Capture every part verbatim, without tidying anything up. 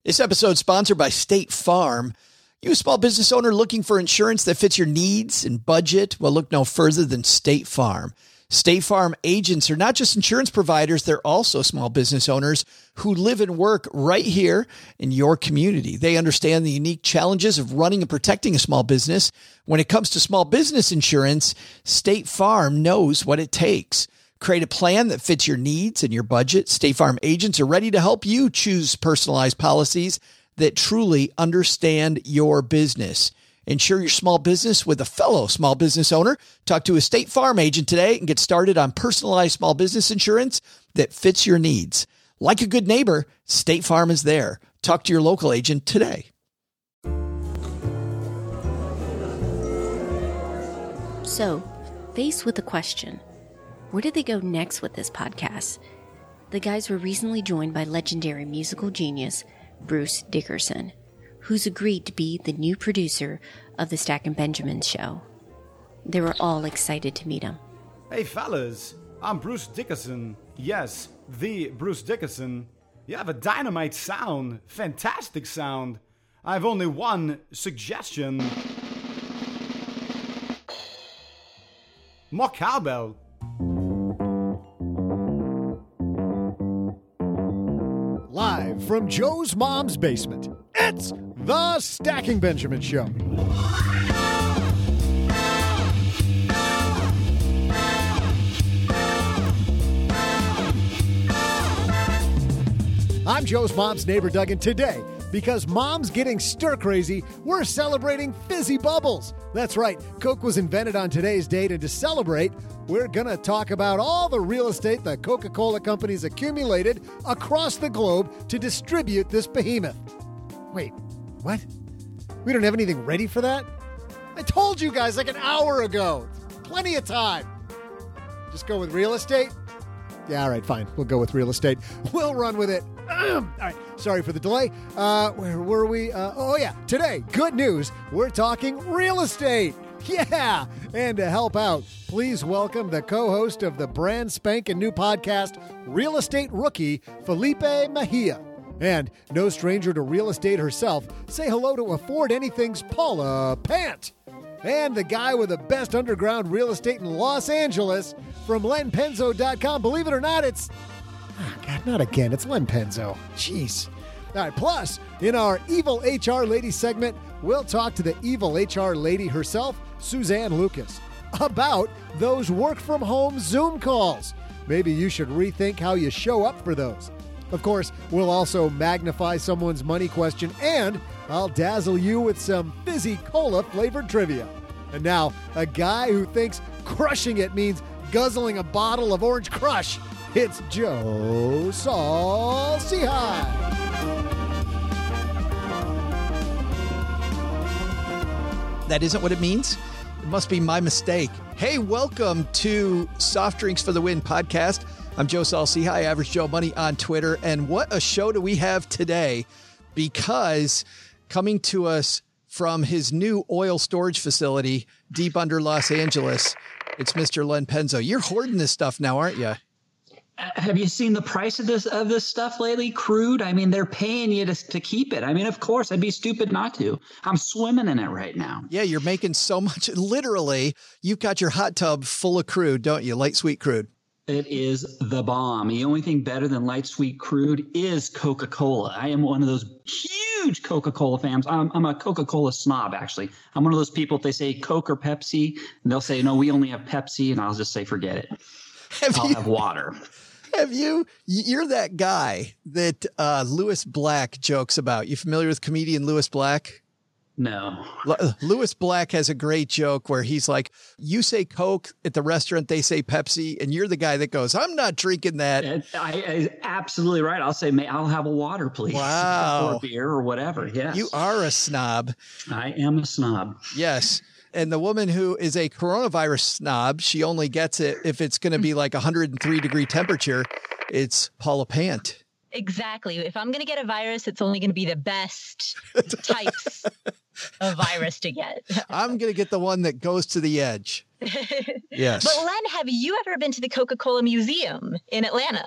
This episode is sponsored by State Farm. You a small business owner looking for insurance that fits your needs and budget? Well, look no further than State Farm. State Farm agents are not just insurance providers, they're also small business owners who live and work right here in your community. They understand the unique challenges of running and protecting a small business. When it comes to small business insurance, State Farm knows what it takes. Create a plan that fits your needs and your budget. State Farm agents are ready to help you choose personalized policies that truly understand your business. Insure your small business with a fellow small business owner. Talk to a State Farm agent today and get started on personalized small business insurance that fits your needs. Like a good neighbor, State Farm is there. Talk to your local agent today. So, faced with the question, where did they go next with this podcast? The guys were recently joined by legendary musical genius Bruce Dickerson, who's agreed to be the new producer of the Stacking Benjamins show. They were all excited to meet him. Hey fellas, I'm Bruce Dickerson. Yes, the Bruce Dickerson. You have a dynamite sound, fantastic sound. I have only one suggestion. More cowbell. Live from Joe's mom's basement, it's the Stacking Benjamin Show. I'm Joe's mom's neighbor, Doug, and today, because mom's getting stir-crazy, we're celebrating fizzy bubbles. That's right, Coke was invented on today's date, and to celebrate, we're going to talk about all the real estate the Coca-Cola company's accumulated across the globe to distribute this behemoth. Wait, what? We don't have anything ready for that? I told you guys like an hour ago. Plenty of time. Just go with real estate? Yeah, all right, fine. We'll go with real estate. We'll run with it. All right, sorry for the delay. Uh, where were we? Uh, oh, yeah, today, good news. We're talking real estate. Yeah, and to help out, please welcome the co-host of the brand spanking new podcast, Real Estate Rookie, Felipe Mejia. And no stranger to real estate herself, say hello to Afford Anything's Paula Pant. And the guy with the best underground real estate in Los Angeles from Len Penzo dot com. Believe it or not, it's... Oh, God, not again. It's Len Penzo. Jeez. All right, plus, in our Evil H R Lady segment, we'll talk to the Evil H R Lady herself, Suzanne Lucas, about those work-from-home Zoom calls. Maybe you should rethink how you show up for those. Of course, we'll also magnify someone's money question, and I'll dazzle you with some fizzy cola-flavored trivia. And now, a guy who thinks crushing it means guzzling a bottle of Orange Crush. It's Joe Saul-Sehy. That isn't what it means? It must be my mistake. Hey, welcome to Soft Drinks for the Win podcast. I'm Joe Saul-Sehy, Average Joe Money on Twitter. And what a show do we have today, because coming to us from his new oil storage facility deep under Los Angeles, it's Mister Len Penzo. You're hoarding this stuff now, aren't you? Have you seen the price of this of this stuff lately? Crude? I mean, they're paying you to, to keep it. I mean, of course, I'd be stupid not to. I'm swimming in it right now. Yeah, you're making so much. Literally, you've got your hot tub full of crude, don't you? Light sweet crude. It is the bomb. The only thing better than light sweet crude is Coca-Cola. I am one of those huge Coca-Cola fans. I'm, I'm a Coca-Cola snob, actually. I'm one of those people, if they say Coke or Pepsi, and they'll say, no, we only have Pepsi, and I'll just say, forget it. Have I'll you, have water. Have you, you're that guy that uh, Lewis Black jokes about. You familiar with comedian Lewis Black? No. L- Lewis Black has a great joke where he's like, you say Coke at the restaurant, they say Pepsi, and you're the guy that goes, I'm not drinking that. I, I, absolutely right. I'll say, may I'll have a water, please. Wow. Or beer or whatever. Yes. You are a snob. I am a snob. Yes. And the woman who is a coronavirus snob, she only gets it if it's going to be like one hundred three degree temperature. It's Paula Pant. Exactly. If I'm going to get a virus, it's only going to be the best types of virus to get. I'm going to get the one that goes to the edge. Yes. But Len, have you ever been to the Coca-Cola Museum in Atlanta?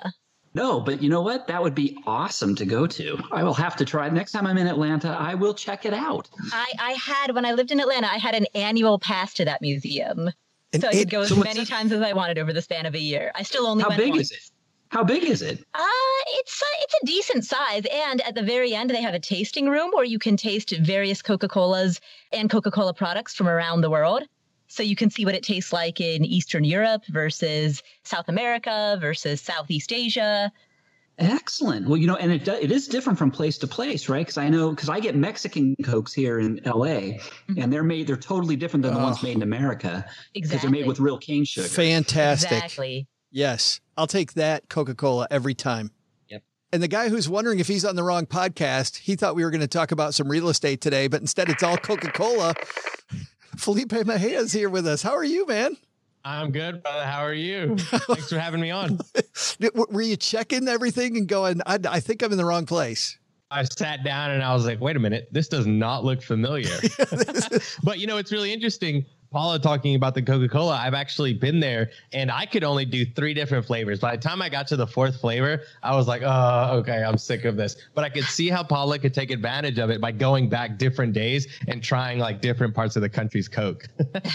No, but you know what? That would be awesome to go to. I will have to try it. Next time I'm in Atlanta, I will check it out. I, I had, when I lived in Atlanta, I had an annual pass to that museum. And so I it- could go as so what's many that? times as I wanted over the span of a year. I still only How went big once. is it? How big is it? Uh, it's, uh, it's a decent size. And at the very end, they have a tasting room where you can taste various Coca-Colas and Coca-Cola products from around the world. So you can see what it tastes like in Eastern Europe versus South America versus Southeast Asia. Excellent. Well, you know, and it do, it is different from place to place, right? Because I know, because I get Mexican Cokes here in L A, and they're made, they're totally different than the ones made in America. Because they're Exactly. made with real cane sugar. Fantastic. Exactly. Yes. I'll take that Coca-Cola every time. Yep. And the guy who's wondering if he's on the wrong podcast, he thought we were going to talk about some real estate today, but instead it's all Coca-Cola. Felipe Mejia's here with us. How are you, man? I'm good, brother. How are you? Thanks for having me on. Were you checking everything and going, I, I think I'm in the wrong place? I sat down and I was like, wait a minute, this does not look familiar. But, you know, it's really interesting. Paula talking about the Coca-Cola, I've actually been there and I could only do three different flavors. By the time I got to the fourth flavor, I was like, oh, okay, I'm sick of this. But I could see how Paula could take advantage of it by going back different days and trying like different parts of the country's Coke.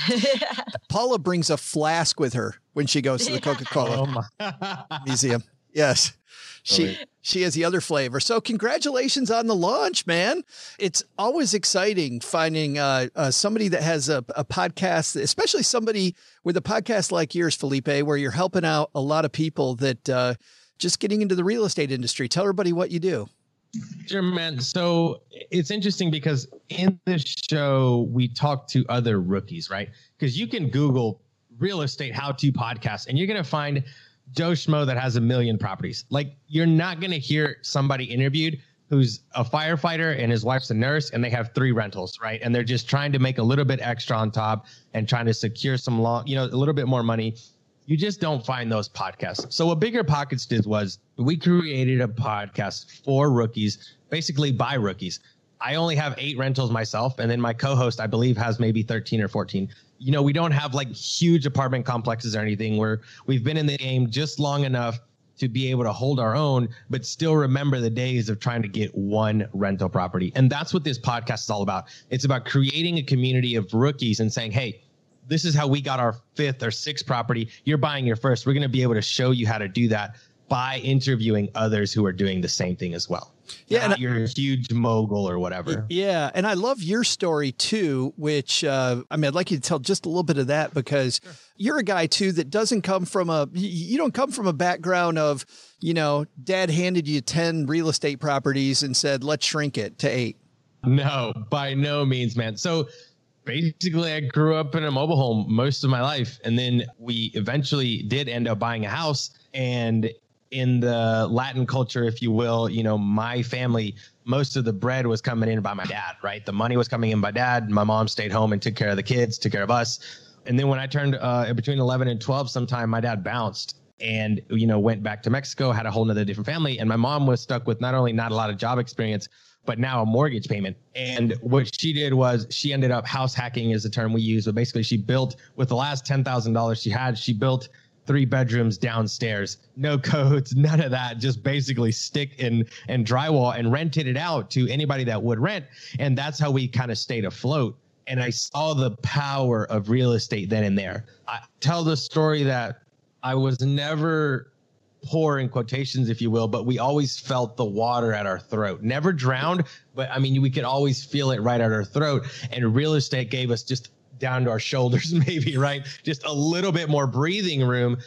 Paula brings a flask with her when she goes to the Coca-Cola Oh my. Museum. Yes. She Right. she has the other flavor. So congratulations on the launch, man. It's always exciting finding uh, uh, somebody that has a, a podcast, especially somebody with a podcast like yours, Felipe, where you're helping out a lot of people that uh, just getting into the real estate industry. Tell everybody what you do. Sure, man. So it's interesting because in this show, we talk to other rookies, right? Because you can Google real estate how-to podcast and you're going to find Joe Schmo that has a million properties. Like, you're not going to hear somebody interviewed who's a firefighter and his wife's a nurse and they have three rentals, right? And they're just trying to make a little bit extra on top and trying to secure some long, you know, a little bit more money. You just don't find those podcasts. So what Bigger Pockets did was we created a podcast for rookies, basically by rookies. I only have eight rentals myself. And then my co-host, I believe, has maybe thirteen or fourteen. You know, we don't have like huge apartment complexes or anything where we've been in the game just long enough to be able to hold our own, but still remember the days of trying to get one rental property. And that's what this podcast is all about. It's about creating a community of rookies and saying, hey, this is how we got our fifth or sixth property. You're buying your first. We're going to be able to show you how to do that by interviewing others who are doing the same thing as well. Yeah, Not and I- you're a huge mogul or whatever. Yeah. And I love your story too, which, uh, I mean, I'd like you to tell just a little bit of that because sure. You're a guy too that doesn't come from a, you don't come from a background of, you know, dad handed you ten real estate properties and said, let's shrink it to eight. No, by no means, man. So basically, I grew up in a mobile home most of my life. And then we eventually did end up buying a house. And in the Latin culture, if you will, you know, my family, most of the bread was coming in by my dad, right? The money was coming in by dad. My mom stayed home and took care of the kids, took care of us. And then when I turned uh, between eleven and twelve, sometime my dad bounced and, you know, went back to Mexico, had a whole nother different family. And my mom was stuck with not only not a lot of job experience, but now a mortgage payment. And what she did was she ended up house hacking is the term we use. But basically she built with the last ten thousand dollars she had, she built three bedrooms downstairs, no codes, none of that, just basically stick and, and drywall and rented it out to anybody that would rent. And that's how we kind of stayed afloat. And I saw the power of real estate then and there. I tell the story that I was never poor in quotations, if you will, but we always felt the water at our throat. Never drowned, but I mean, we could always feel it right at our throat. And real estate gave us just down to our shoulders, maybe, right? Just a little bit more breathing room.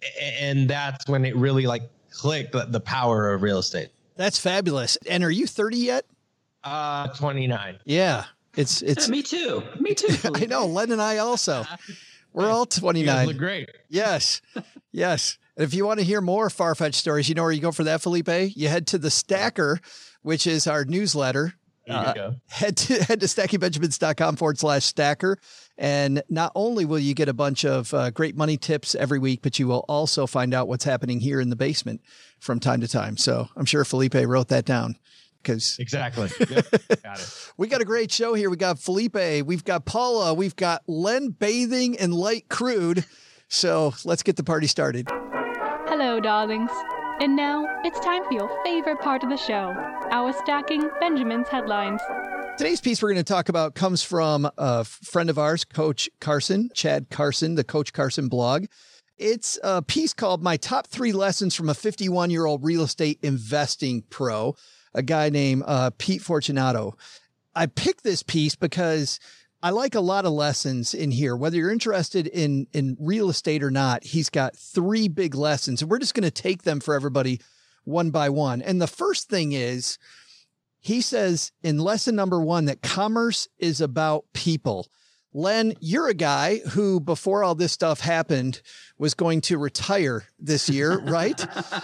And that's when it really like clicked, the, the power of real estate. That's fabulous. And are you thirty yet? Uh, twenty-nine. Yeah. It's, it's, Yeah, me too. Me too. I know. Len and I also, we're all You twenty-nine. guys look great. Yes. Yes. And if you want to hear more Farfetch stories, you know where you go for that, Felipe? You head to the Stacker, which is our newsletter. There you Uh, go. head to head to stacky benjamins dot com forward slash stacker. And not only will you get a bunch of uh, great money tips every week, but you will also find out what's happening here in the basement from time to time. So I'm sure Felipe wrote that down because Exactly. Yep. Got it. we got a great show here. We got Felipe, we've got Paula, we've got Len bathing in light crude. So let's get the party started. Hello, darlings. And now, it's time for your favorite part of the show, our Stacking Benjamin's Headlines. Today's piece we're going to talk about comes from a friend of ours, Coach Carson, Chad Carson, the Coach Carson blog. It's a piece called My Top Three Lessons from a fifty-one-Year-Old Real Estate Investing Pro, a guy named uh, Pete Fortunato. I picked this piece because I like a lot of lessons in here. Whether you're interested in, in real estate or not, he's got three big lessons, and we're just going to take them for everybody one by one. And the first thing is, he says in lesson number one that commerce is about people. Len, you're a guy who, before all this stuff happened, was going to retire this year, right?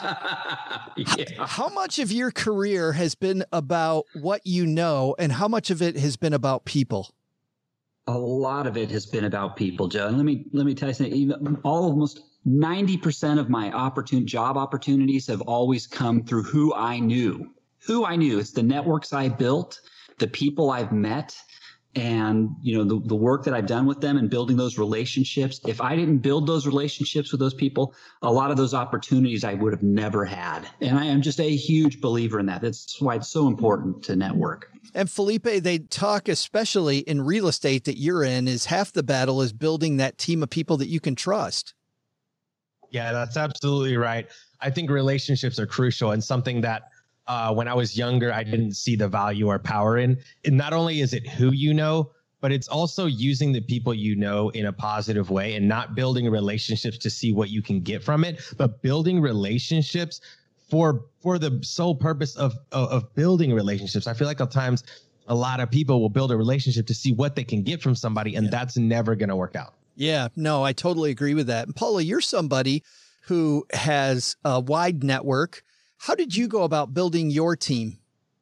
Yeah. How much of your career has been about what you know, and how much of it has been about people? A lot of it has been about people, Joe. And let me let me tell you something. Even almost ninety percent of my opportun job opportunities have always come through who I knew. Who I knew. It's the networks I built, the people I've met, and you know the, the work that I've done with them and building those relationships. If I didn't build those relationships with those people, a lot of those opportunities I would have never had. And I am just a huge believer in that. That's why it's so important to network. And Felipe, they talk, especially in real estate that you're in, is half the battle is building that team of people that you can trust. Yeah, that's absolutely right. I think relationships are crucial, and something that uh, when I was younger, I didn't see the value or power in. And not only is it who you know, but it's also using the people you know in a positive way and not building relationships to see what you can get from it, but building relationships for for the sole purpose of, of of building relationships. I feel like at times a lot of people will build a relationship to see what they can get from somebody, and yeah. that's never going to work out. Yeah, no, I totally agree with that. And Paula, you're somebody who has a wide network. How did you go about building your team?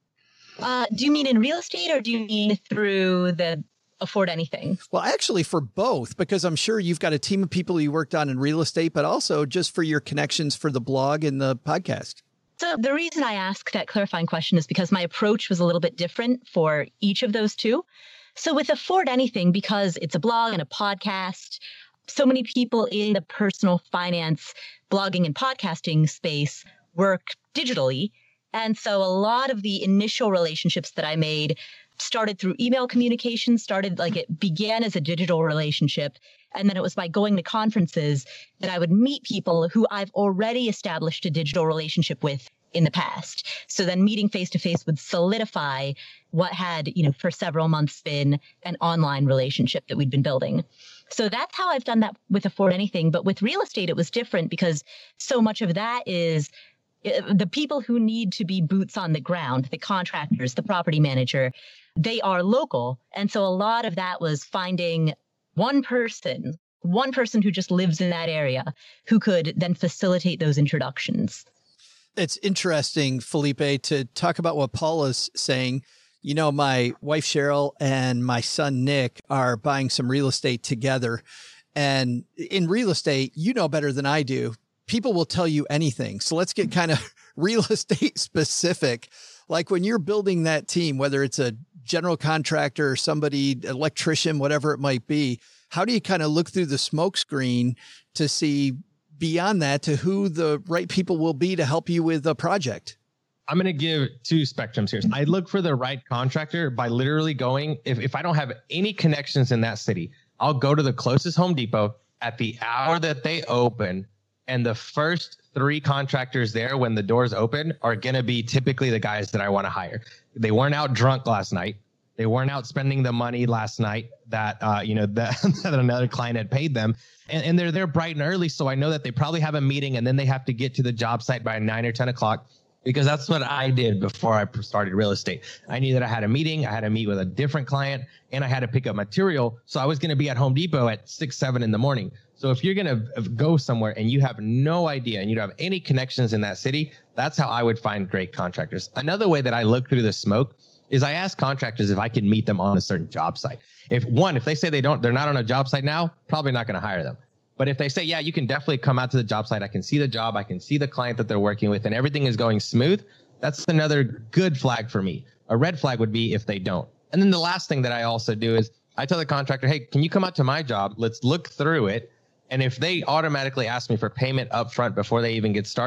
Uh, do you mean in real estate, or do you mean through the Afford Anything? Well, actually for both, because I'm sure you've got a team of people you worked on in real estate, but also just for your connections for the blog and the podcast. So the reason I asked that clarifying question is because my approach was a little bit different for each of those two. So with Afford Anything, because it's a blog and a podcast, so many people in the personal finance blogging and podcasting space work digitally. And so a lot of the initial relationships that I made started through email communication, started like it began as a digital relationship. And then it was by going to conferences that I would meet people who I've already established a digital relationship with in the past. So then meeting face to face would solidify what had, you know, for several months been an online relationship that we'd been building. So that's how I've done that with Afford Anything. But with real estate, it was different because so much of that is the people who need to be boots on the ground, the contractors, the property manager, they are local. And so a lot of that was finding one person, one person who just lives in that area who could then facilitate those introductions. It's interesting, Felipe, to talk about what Paula's saying. You know, my wife, Cheryl, and my son, Nick, are buying some real estate together. And in real estate, you know better than I do, people will tell you anything. So let's get kind of real estate specific. Like when you're building that team, whether it's a general contractor or somebody, electrician, whatever it might be, how do you kind of look through the smoke screen to see beyond that to who the right people will be to help you with a project? I'm going to give two spectrums here. I look for the right contractor by literally going, if, if I don't have any connections in that city, I'll go to the closest Home Depot at the hour that they open. And the first three contractors there when the doors open are going to be typically the guys that I want to hire. They weren't out drunk last night. They weren't out spending the money last night that, uh, you know, that, that another client had paid them. And, and they're there bright and early. So I know that they probably have a meeting and then they have to get to the job site by nine or ten o'clock. Because that's what I did before I started real estate. I knew that I had a meeting, I had to meet with a different client, and I had to pick up material. So I was going to be at Home Depot at six, seven in the morning. So if you're going to go somewhere and you have no idea and you don't have any connections in that city, that's how I would find great contractors. Another way that I look through the smoke is I ask contractors if I can meet them on a certain job site. If one, if they say they don't, they're not on a job site now, probably not going to hire them. But if they say, yeah, you can definitely come out to the job site, I can see the job, I can see the client that they're working with, and everything is going smooth, that's another good flag for me. A red flag would be if they don't. And then the last thing that I also do is I tell the contractor, hey, can you come out to my job? Let's look through it. And if they automatically ask me for payment up front before they even get started,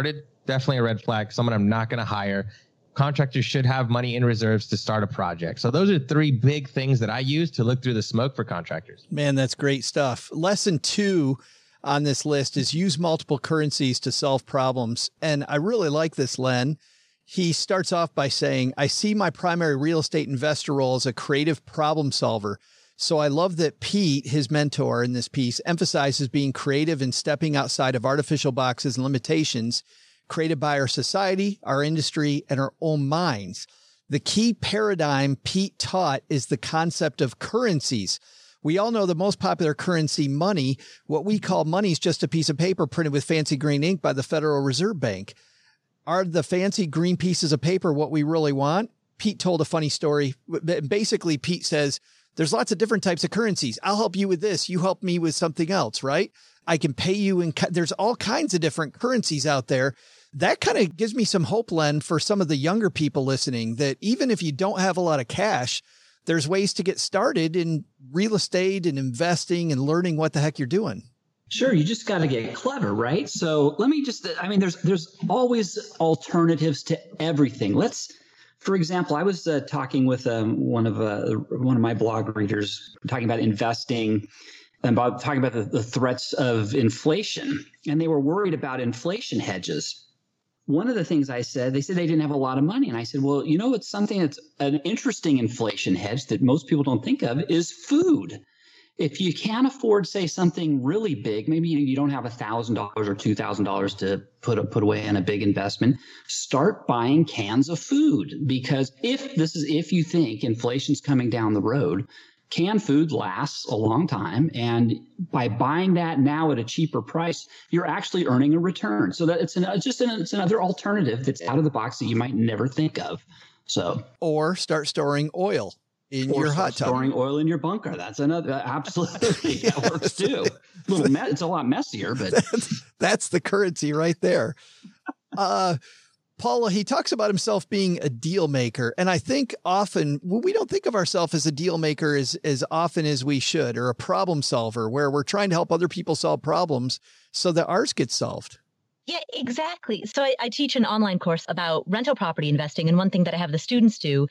definitely a red flag, someone I'm not going to hire. Contractors should have money in reserves to start a project. So those are three big things that I use to look through the smoke for contractors. Man, that's great stuff. Lesson two on this list is use multiple currencies to solve problems. And I really like this, Len. He starts off by saying, I see my primary real estate investor role as a creative problem solver. So I love that Pete, his mentor in this piece, emphasizes being creative and stepping outside of artificial boxes and limitations created by our society, our industry, and our own minds. The key paradigm Pete taught is the concept of currencies. We all know the most popular currency, money. What we call money is just a piece of paper printed with fancy green ink by the Federal Reserve Bank. Are the fancy green pieces of paper what we really want? Pete told a funny story. Basically, Pete says, there's lots of different types of currencies. I'll help you with this. You help me with something else, right? I can pay you in, there's all kinds of different currencies out there. That kind of gives me some hope, Len, for some of the younger people listening, that even if you don't have a lot of cash, there's ways to get started in real estate and investing and learning what the heck you're doing. Sure. You just got to get clever, right? So let me just, I mean, there's, there's always alternatives to everything. Let's, for example, I was uh, talking with um, one of, uh, one of my blog readers talking about investing and about talking about the, the threats of inflation. And they were worried about inflation hedges. One of the things I said, they said they didn't have a lot of money. And I said, well, you know, it's something that's an interesting inflation hedge that most people don't think of is food. If you can't afford, say, something really big, maybe you don't have one thousand dollars or two thousand dollars to put put away in a big investment, start buying cans of food. Because if this is if you think inflation's coming down the road, canned food lasts a long time. And by buying that now at a cheaper price, you're actually earning a return. So that it's, an, it's just an, it's another alternative that's out of the box that you might never think of. So, or start storing oil in or your hot tub. Storing oil in your bunker. That's another, absolutely. That yes. works too. A little me- it's a lot messier, but that's, that's the currency right there. Uh, Paula, he talks about himself being a deal maker. And I think often we don't think of ourselves as a deal maker as, as often as we should, or a problem solver where we're trying to help other people solve problems so that ours gets solved. Yeah, exactly. So I, I teach an online course about rental property investing. And one thing that I have the students do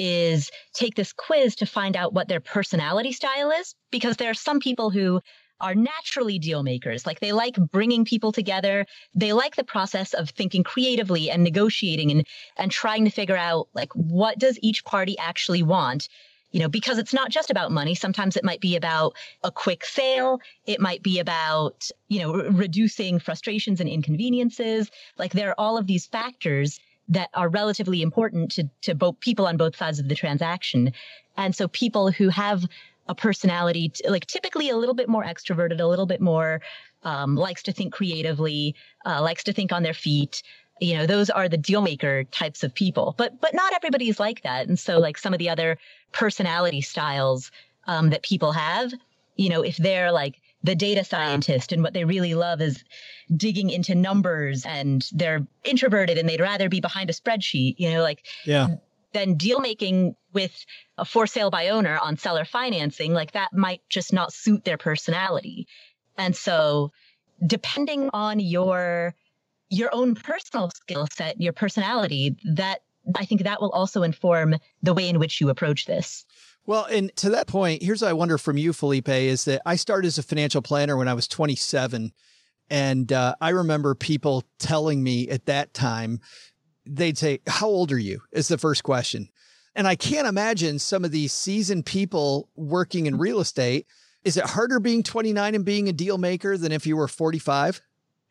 is take this quiz to find out what their personality style is, because there are some people who are naturally deal makers. Like they like bringing people together. They like the process of thinking creatively and negotiating and, and trying to figure out like, what does each party actually want? You know, because it's not just about money. Sometimes it might be about a quick sale. It might be about, you know, r- reducing frustrations and inconveniences. Like there are all of these factors that are relatively important to, to both people on both sides of the transaction. And so people who have a personality, t- like typically a little bit more extroverted, a little bit more um, likes to think creatively, uh, likes to think on their feet. You know, those are the deal maker types of people, but but not everybody is like that. And so like some of the other personality styles um, that people have, you know, if they're like the data scientist and what they really love is digging into numbers and they're introverted and they'd rather be behind a spreadsheet, you know, like yeah. then deal making with a for sale by owner on seller financing, like that might just not suit their personality. And so depending on your your own personal skill set, your personality, that I think that will also inform the way in which you approach this. Well, and to that point, here's what I wonder from you, Felipe, is that I started as a financial planner when I was twenty-seven. And uh, I remember people telling me at that time, they'd say, how old are you? Is the first question. And I can't imagine some of these seasoned people working in real estate. Is it harder being twenty-nine and being a deal maker than if you were forty-five?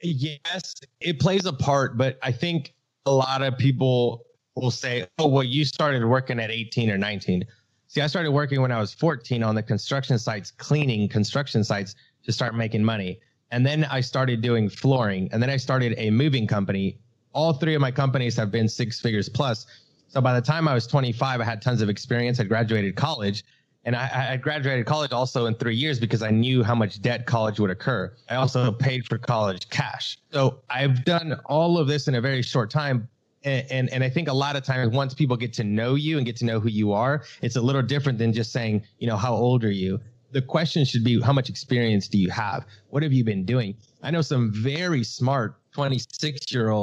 Yes, it plays a part, but I think a lot of people will say, oh, well, you started working at eighteen or nineteen. See, I started working when I was fourteen on the construction sites, cleaning construction sites to start making money. And then I started doing flooring, and then I started a moving company. All three of my companies have been six figures plus. So by the time I was twenty-five, I had tons of experience. I graduated college. And I, I graduated college also in three years because I knew how much debt college would occur. I also paid for college cash. So I've done all of this in a very short time. And, and, and I think a lot of times once people get to know you and get to know who you are, it's a little different than just saying, you know, how old are you? The question should be, how much experience do you have? What have you been doing? I know some very smart twenty-six year olds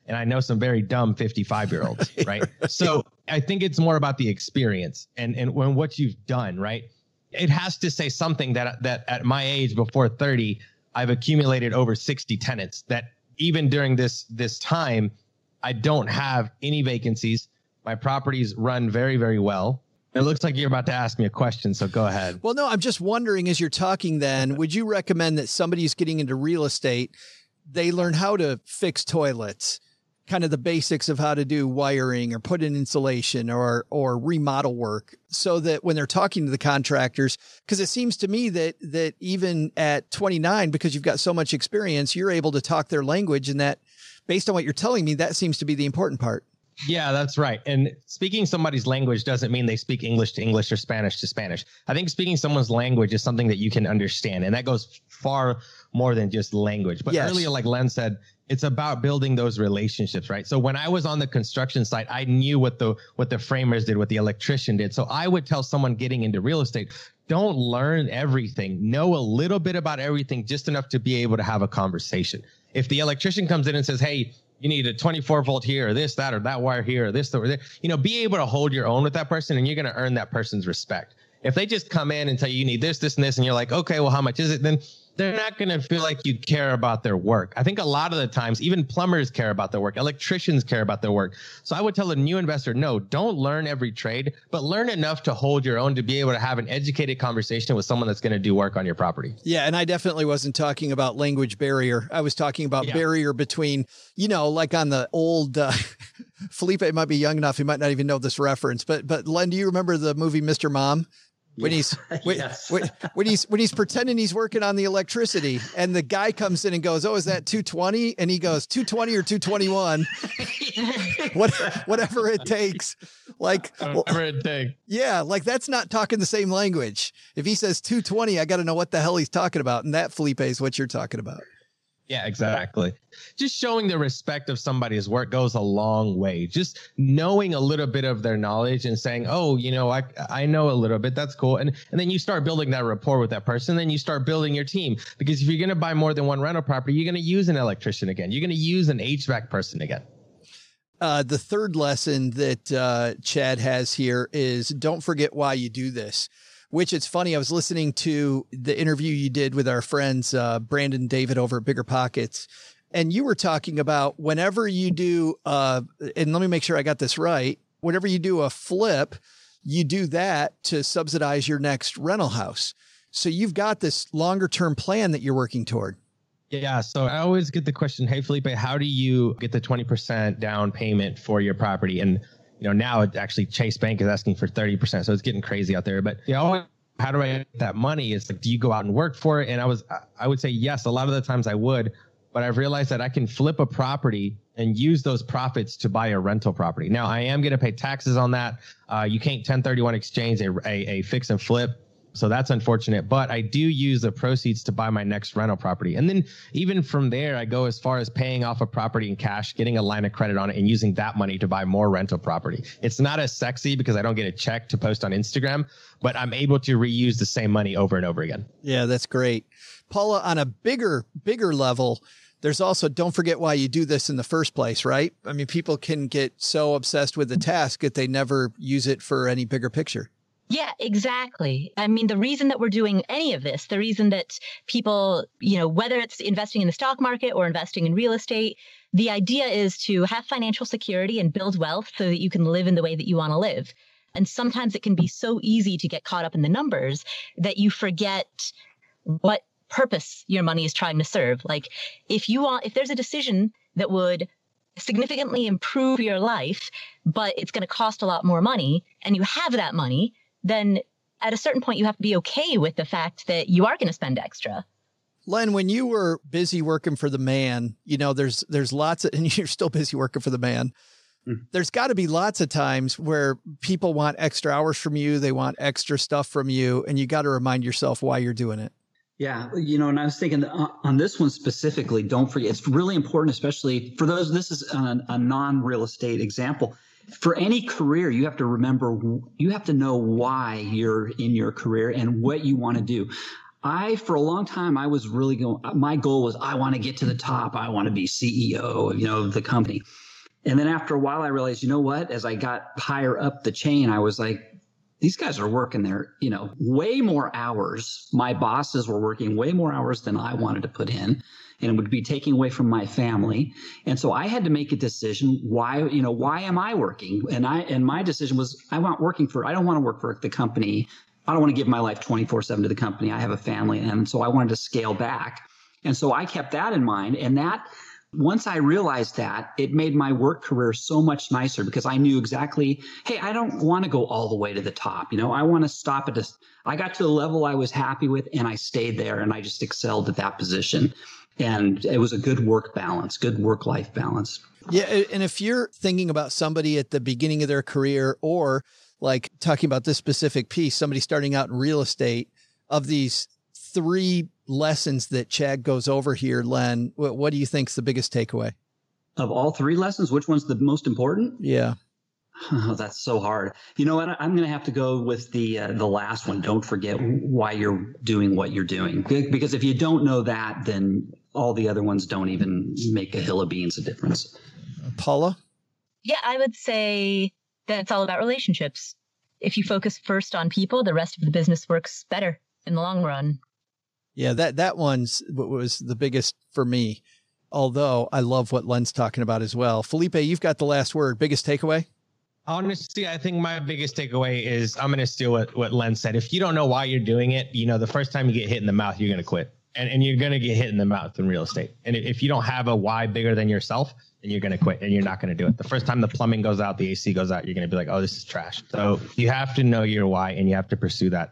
and I know some very dumb fifty-five year olds, right? So I think it's more about the experience and, and when what you've done, right? It has to say something that, that at my age before thirty, I've accumulated over sixty tenants, that even during this, this time, I don't have any vacancies. My properties run very, very well. It looks like you're about to ask me a question, so go ahead. Well, no, I'm just wondering, as you're talking then, would you recommend that somebody who's getting into real estate, they learn how to fix toilets, kind of the basics of how to do wiring or put in insulation or or remodel work, so that when they're talking to the contractors, because it seems to me that that even at twenty-nine, because you've got so much experience, you're able to talk their language, and that, based on what you're telling me, that seems to be the important part. Yeah, that's right. And speaking somebody's language doesn't mean they speak English to English or Spanish to Spanish. I think speaking someone's language is something that you can understand. And that goes far more than just language. But yes. Earlier, like Len said, it's about building those relationships, right? So when I was on the construction site, I knew what the what the framers did, what the electrician did. So I would tell someone getting into real estate, don't learn everything. Know a little bit about everything, just enough to be able to have a conversation. If the electrician comes in and says, hey, you need a twenty-four volt here, or this, that, or that wire here, or this, or that, you know, be able to hold your own with that person, and you're going to earn that person's respect. If they just come in and tell you you need this, this, and this, and you're like, okay, well, how much is it? Then they're not going to feel like you care about their work. I think a lot of the times, even plumbers care about their work. Electricians care about their work. So I would tell a new investor, no, don't learn every trade, but learn enough to hold your own, to be able to have an educated conversation with someone that's going to do work on your property. Yeah. And I definitely wasn't talking about language barrier. I was talking about yeah. barrier between, you know, like on the old, uh, Felipe might be young enough, he might not even know this reference, but, but Len, do you remember the movie Mister Mom? When yeah. he's when, yes. when, when he's when he's pretending he's working on the electricity, and the guy comes in and goes, "Oh, is that two twenty?" And he goes, two twenty or two twenty-one, what whatever it takes. Like whatever it takes. Yeah, like that's not talking the same language. If he says two twenty, I got to know what the hell he's talking about, and that, Felipe, is what you're talking about. Yeah, exactly. Just showing the respect of somebody's work goes a long way. Just knowing a little bit of their knowledge and saying, oh, you know, I I know a little bit. That's cool. And and then you start building that rapport with that person. Then you start building your team. Because if you're going to buy more than one rental property, you're going to use an electrician again. You're going to use an H V A C person again. Uh, the third lesson that uh, Chad has here is don't forget why you do this. Which it's funny, I was listening to the interview you did with our friends, uh, Brandon and David over at Bigger Pockets. And you were talking about whenever you do, uh, and let me make sure I got this right. Whenever you do a flip, you do that to subsidize your next rental house. So you've got this longer term plan that you're working toward. Yeah. So I always get the question, hey, Felipe, how do you get the twenty percent down payment for your property? And you know, now it actually Chase Bank is asking for thirty percent. So it's getting crazy out there. But you know, how do I get that money? It's like, do you go out and work for it? And I was, I would say yes. A lot of the times I would, but I've realized that I can flip a property and use those profits to buy a rental property. Now I am going to pay taxes on that. Uh, you can't ten thirty-one exchange a, a, a fix and flip. So that's unfortunate, but I do use the proceeds to buy my next rental property. And then even from there, I go as far as paying off a property in cash, getting a line of credit on it, and using that money to buy more rental property. It's not as sexy because I don't get a check to post on Instagram, but I'm able to reuse the same money over and over again. Yeah, that's great. Paula, on a bigger, bigger level, there's also, don't forget why you do this in the first place, right? I mean, people can get so obsessed with the task that they never use it for any bigger picture. Yeah, exactly. I mean, the reason that we're doing any of this, the reason that people, you know, whether it's investing in the stock market or investing in real estate, the idea is to have financial security and build wealth so that you can live in the way that you want to live. And sometimes it can be so easy to get caught up in the numbers that you forget what purpose your money is trying to serve. Like if you want, if there's a decision that would significantly improve your life, but it's going to cost a lot more money and you have that money, then at a certain point, you have to be okay with the fact that you are going to spend extra. Len, when you were busy working for the man, you know, there's there's lots of, and you're still busy working for the man. Mm-hmm. There's got to be lots of times where people want extra hours from you. They want extra stuff from you. And you got to remind yourself why you're doing it. Yeah. You know, and I was thinking on this one specifically, don't forget, it's really important, especially for those, this is a, a non-real estate example. For any career, you have to remember, you have to know why you're in your career and what you want to do. I, for a long time, I was really going, my goal was, I want to get to the top. I want to be C E O, you know, of the company. And then after a while, I realized, you know what, as I got higher up the chain, I was like, these guys are working their, you know, way more hours. My bosses were working way more hours than I wanted to put in, and it would be taking away from my family. And so I had to make a decision. Why, you know, why am I working? And I, and my decision was, I want working for, I don't want to work for the company. I don't want to give my life twenty-four seven to the company. I have a family. And so I wanted to scale back. And so I kept that in mind. And that, once I realized that, it made my work career so much nicer because I knew exactly, hey, I don't want to go all the way to the top. You know, I want to stop at this. I got to the level I was happy with and I stayed there and I just excelled at that position. And it was a good work balance, good work-life balance. Yeah. And if you're thinking about somebody at the beginning of their career, or like talking about this specific piece, somebody starting out in real estate, of these three lessons that Chad goes over here, Len, what, what do you think is the biggest takeaway? Of all three lessons, which one's the most important? Yeah. Oh, that's so hard. You know what? I'm going to have to go with the uh, the last one. Don't forget why you're doing what you're doing. Because if you don't know that, then all the other ones don't even make a hill of beans a difference. Paula? Yeah, I would say that it's all about relationships. If you focus first on people, the rest of the business works better in the long run. Yeah, that, that one's what was the biggest for me. Although I love what Len's talking about as well. Felipe, you've got the last word. Biggest takeaway? Honestly, I think my biggest takeaway is I'm going to steal what, what Len said. If you don't know why you're doing it, you know, the first time you get hit in the mouth, you're going to quit. And, and you're going to get hit in the mouth in real estate. And if you don't have a why bigger than yourself, then you're going to quit and you're not going to do it. The first time the plumbing goes out, the A C goes out, you're going to be like, oh, this is trash. So you have to know your why and you have to pursue that.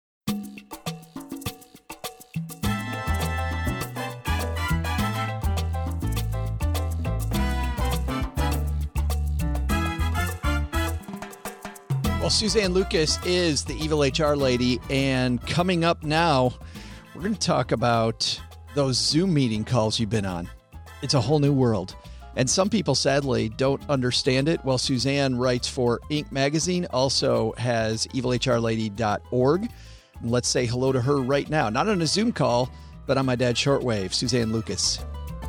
Well, Suzanne Lucas is the evil H R lady. And coming up now, we're going to talk about those Zoom meeting calls you've been on. It's a whole new world. And some people, sadly, don't understand it. Well, Suzanne writes for Inc magazine, also has evil H R lady dot org. Let's say hello to her right now. Not on a Zoom call, but on my dad's shortwave. Suzanne Lucas.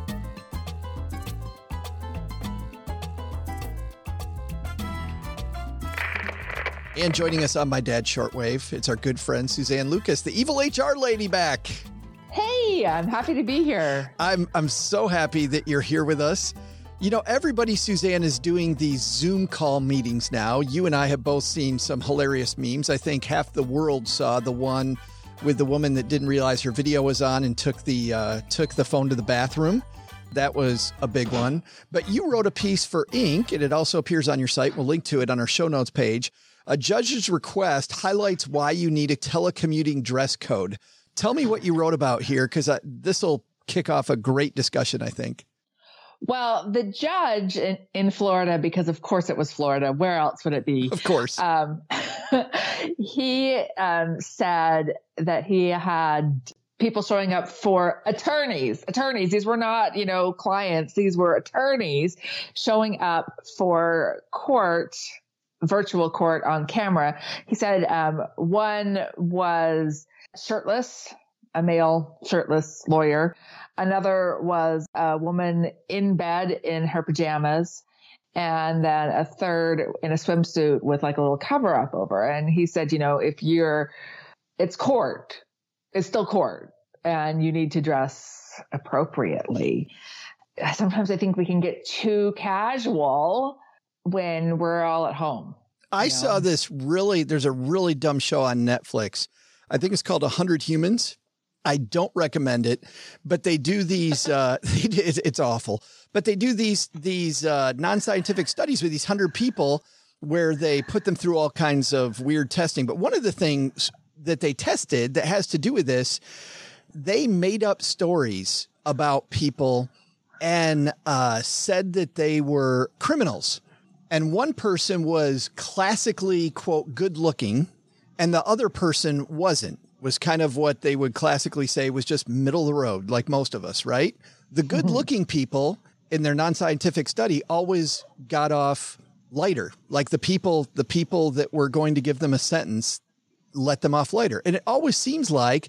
And joining us on my dad's shortwave, it's our good friend, Suzanne Lucas, the evil H R lady, back. Hey, I'm happy to be here. I'm I'm so happy that you're here with us. You know, everybody, Suzanne, is doing these Zoom call meetings now. You and I have both seen some hilarious memes. I think half the world saw the one with the woman that didn't realize her video was on and took the uh, took the phone to the bathroom. That was a big one. But you wrote a piece for Inc, and it also appears on your site. We'll link to it on our show notes page. A judge's request highlights why you need a telecommuting dress code. Tell me what you wrote about here, because this will kick off a great discussion, I think. Well, the judge in, in Florida, because of course it was Florida, where else would it be? Of course. Um, he um, said that he had people showing up for attorneys, attorneys. These were not, you know, clients. These were attorneys showing up for court, virtual court on camera. He said um, one was shirtless, a male shirtless lawyer. Another was a woman in bed in her pajamas. And then a third in a swimsuit with like a little cover up over. And he said, you know, if you're, it's court, it's still court, and you need to dress appropriately. Sometimes I think we can get too casual when we're all at home. I know? saw this really, there's a really dumb show on Netflix. I think it's called one hundred Humans. I don't recommend it, but they do these, uh, it's, it's awful, but they do these, these, uh, non-scientific studies with these hundred people where they put them through all kinds of weird testing. But one of the things that they tested that has to do with this, they made up stories about people and, uh, said that they were criminals. And one person was classically, quote, good looking, and the other person wasn't. Was kind of what they would classically say was just middle of the road, like most of us, right? The good looking people in their non-scientific study always got off lighter. Like the people, the people that were going to give them a sentence, let them off lighter. And it always seems like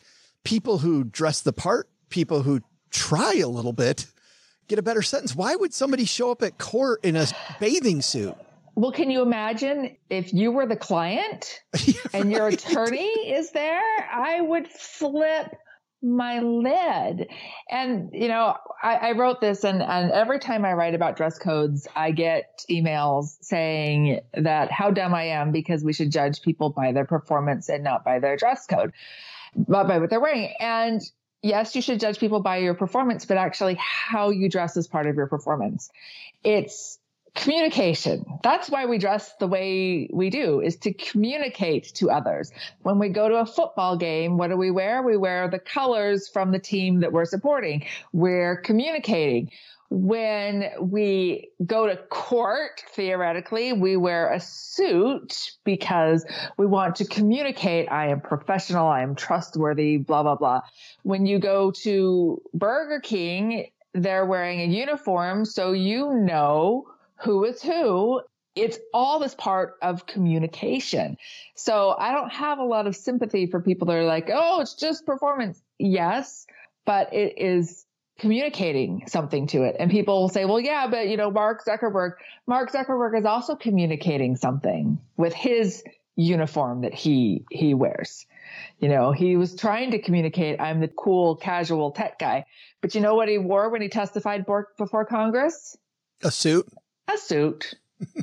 people who dress the part, people who try a little bit, get a better sentence. Why would somebody show up at court in a bathing suit? Well, can you imagine if you were the client Yeah, and your right. attorney is there? I would flip my lid. And, you know, I, I wrote this and, and every time I write about dress codes, I get emails saying that how dumb I am because we should judge people by their performance and not by their dress code, but by what they're wearing. And yes, you should judge people by your performance, but actually how you dress is part of your performance. It's communication. That's why we dress the way we do, is to communicate to others. When we go to a football game, what do we wear? We wear the colors from the team that we're supporting. We're communicating. When we go to court, theoretically, we wear a suit because we want to communicate, I am professional, I am trustworthy, blah, blah, blah. When you go to Burger King, they're wearing a uniform, so you know who is who. It's all this part of communication. So I don't have a lot of sympathy for people that are like, oh, it's just performance. Yes, but it is communicating something to it. And people will say, well, yeah, but you know, Mark Zuckerberg, Mark Zuckerberg is also communicating something with his uniform that he, he wears. You know, he was trying to communicate, I'm the cool, casual tech guy. But you know what he wore when he testified before Congress? A suit. A suit.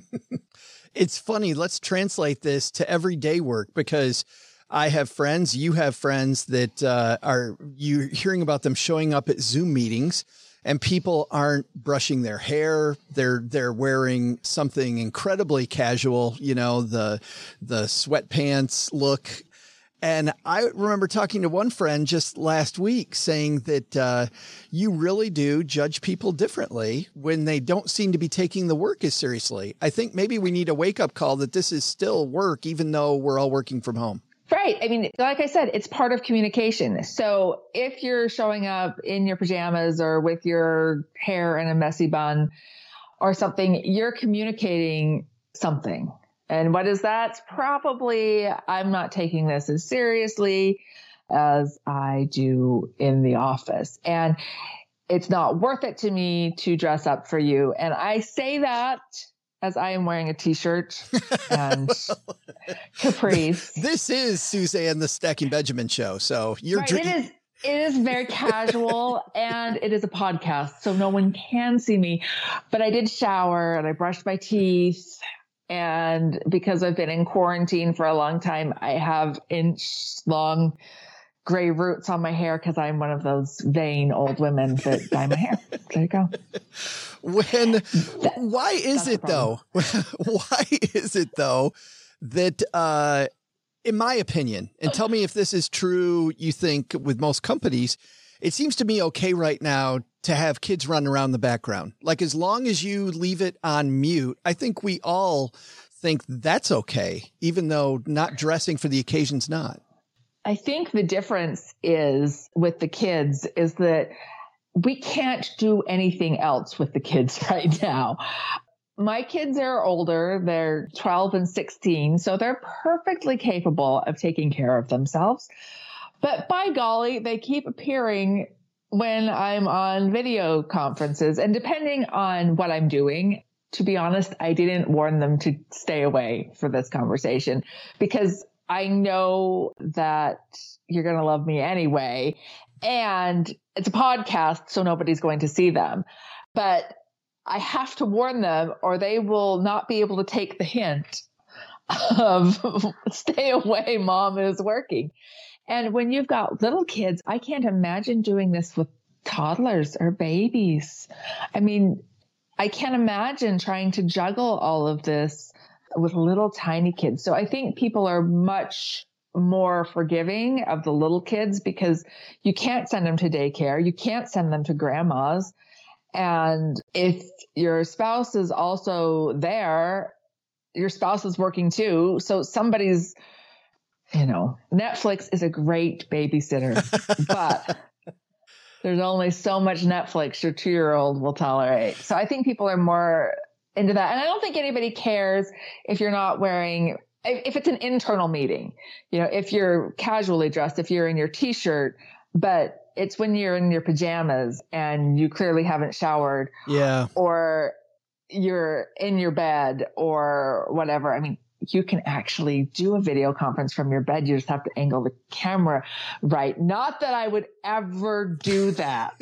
It's funny. Let's translate this to everyday work, because I have friends, you have friends that uh, are you hearing about them showing up at Zoom meetings and people aren't brushing their hair. They're, they're wearing something incredibly casual, you know, the, the sweatpants look. And I remember talking to one friend just last week saying that uh, you really do judge people differently when they don't seem to be taking the work as seriously. I think maybe we need a wake-up call that this is still work, even though we're all working from home. Right. I mean, like I said, it's part of communication. So if you're showing up in your pajamas or with your hair in a messy bun or something, you're communicating something. And what is that? It's probably, I'm not taking this as seriously as I do in the office. And it's not worth it to me to dress up for you. And I say that as I am wearing a t-shirt and capris. This is Suzanne, the Stacking Benjamin show. So you're right, drinking. It is. It is very casual and it is a podcast, so no one can see me. But I did shower and I brushed my teeth. And because I've been in quarantine for a long time, I have inch long gray roots on my hair because I'm one of those vain old women that dye my hair. There you go. When, that, why is it though? Why is it though that, uh, in my opinion, and tell me if this is true, you think with most companies, it seems to me okay right now to have kids run around the background. Like as long as you leave it on mute, I think we all think that's okay, even though not dressing for the occasion's not. I think the difference is with the kids is that we can't do anything else with the kids right now. My kids are older. They're twelve and sixteen, so they're perfectly capable of taking care of themselves. But by golly, they keep appearing when I'm on video conferences. And depending on what I'm doing, to be honest, I didn't warn them to stay away for this conversation because I know that you're going to love me anyway. And it's a podcast, so nobody's going to see them. But I have to warn them or they will not be able to take the hint of stay away, mom is working. And when you've got little kids, I can't imagine doing this with toddlers or babies. I mean, I can't imagine trying to juggle all of this with little tiny kids. So I think people are much more forgiving of the little kids because you can't send them to daycare. You can't send them to grandma's. And if your spouse is also there, your spouse is working too. So somebody's, you know, Netflix is a great babysitter, but there's only so much Netflix your two-year-old will tolerate. So I think people are more into that. And I don't think anybody cares if you're not wearing, if it's an internal meeting, you know, if you're casually dressed, if you're in your t-shirt, but it's when you're in your pajamas and you clearly haven't showered. Yeah. Or you're in your bed or whatever. I mean, you can actually do a video conference from your bed. You just have to angle the camera right. Not that I would ever do that,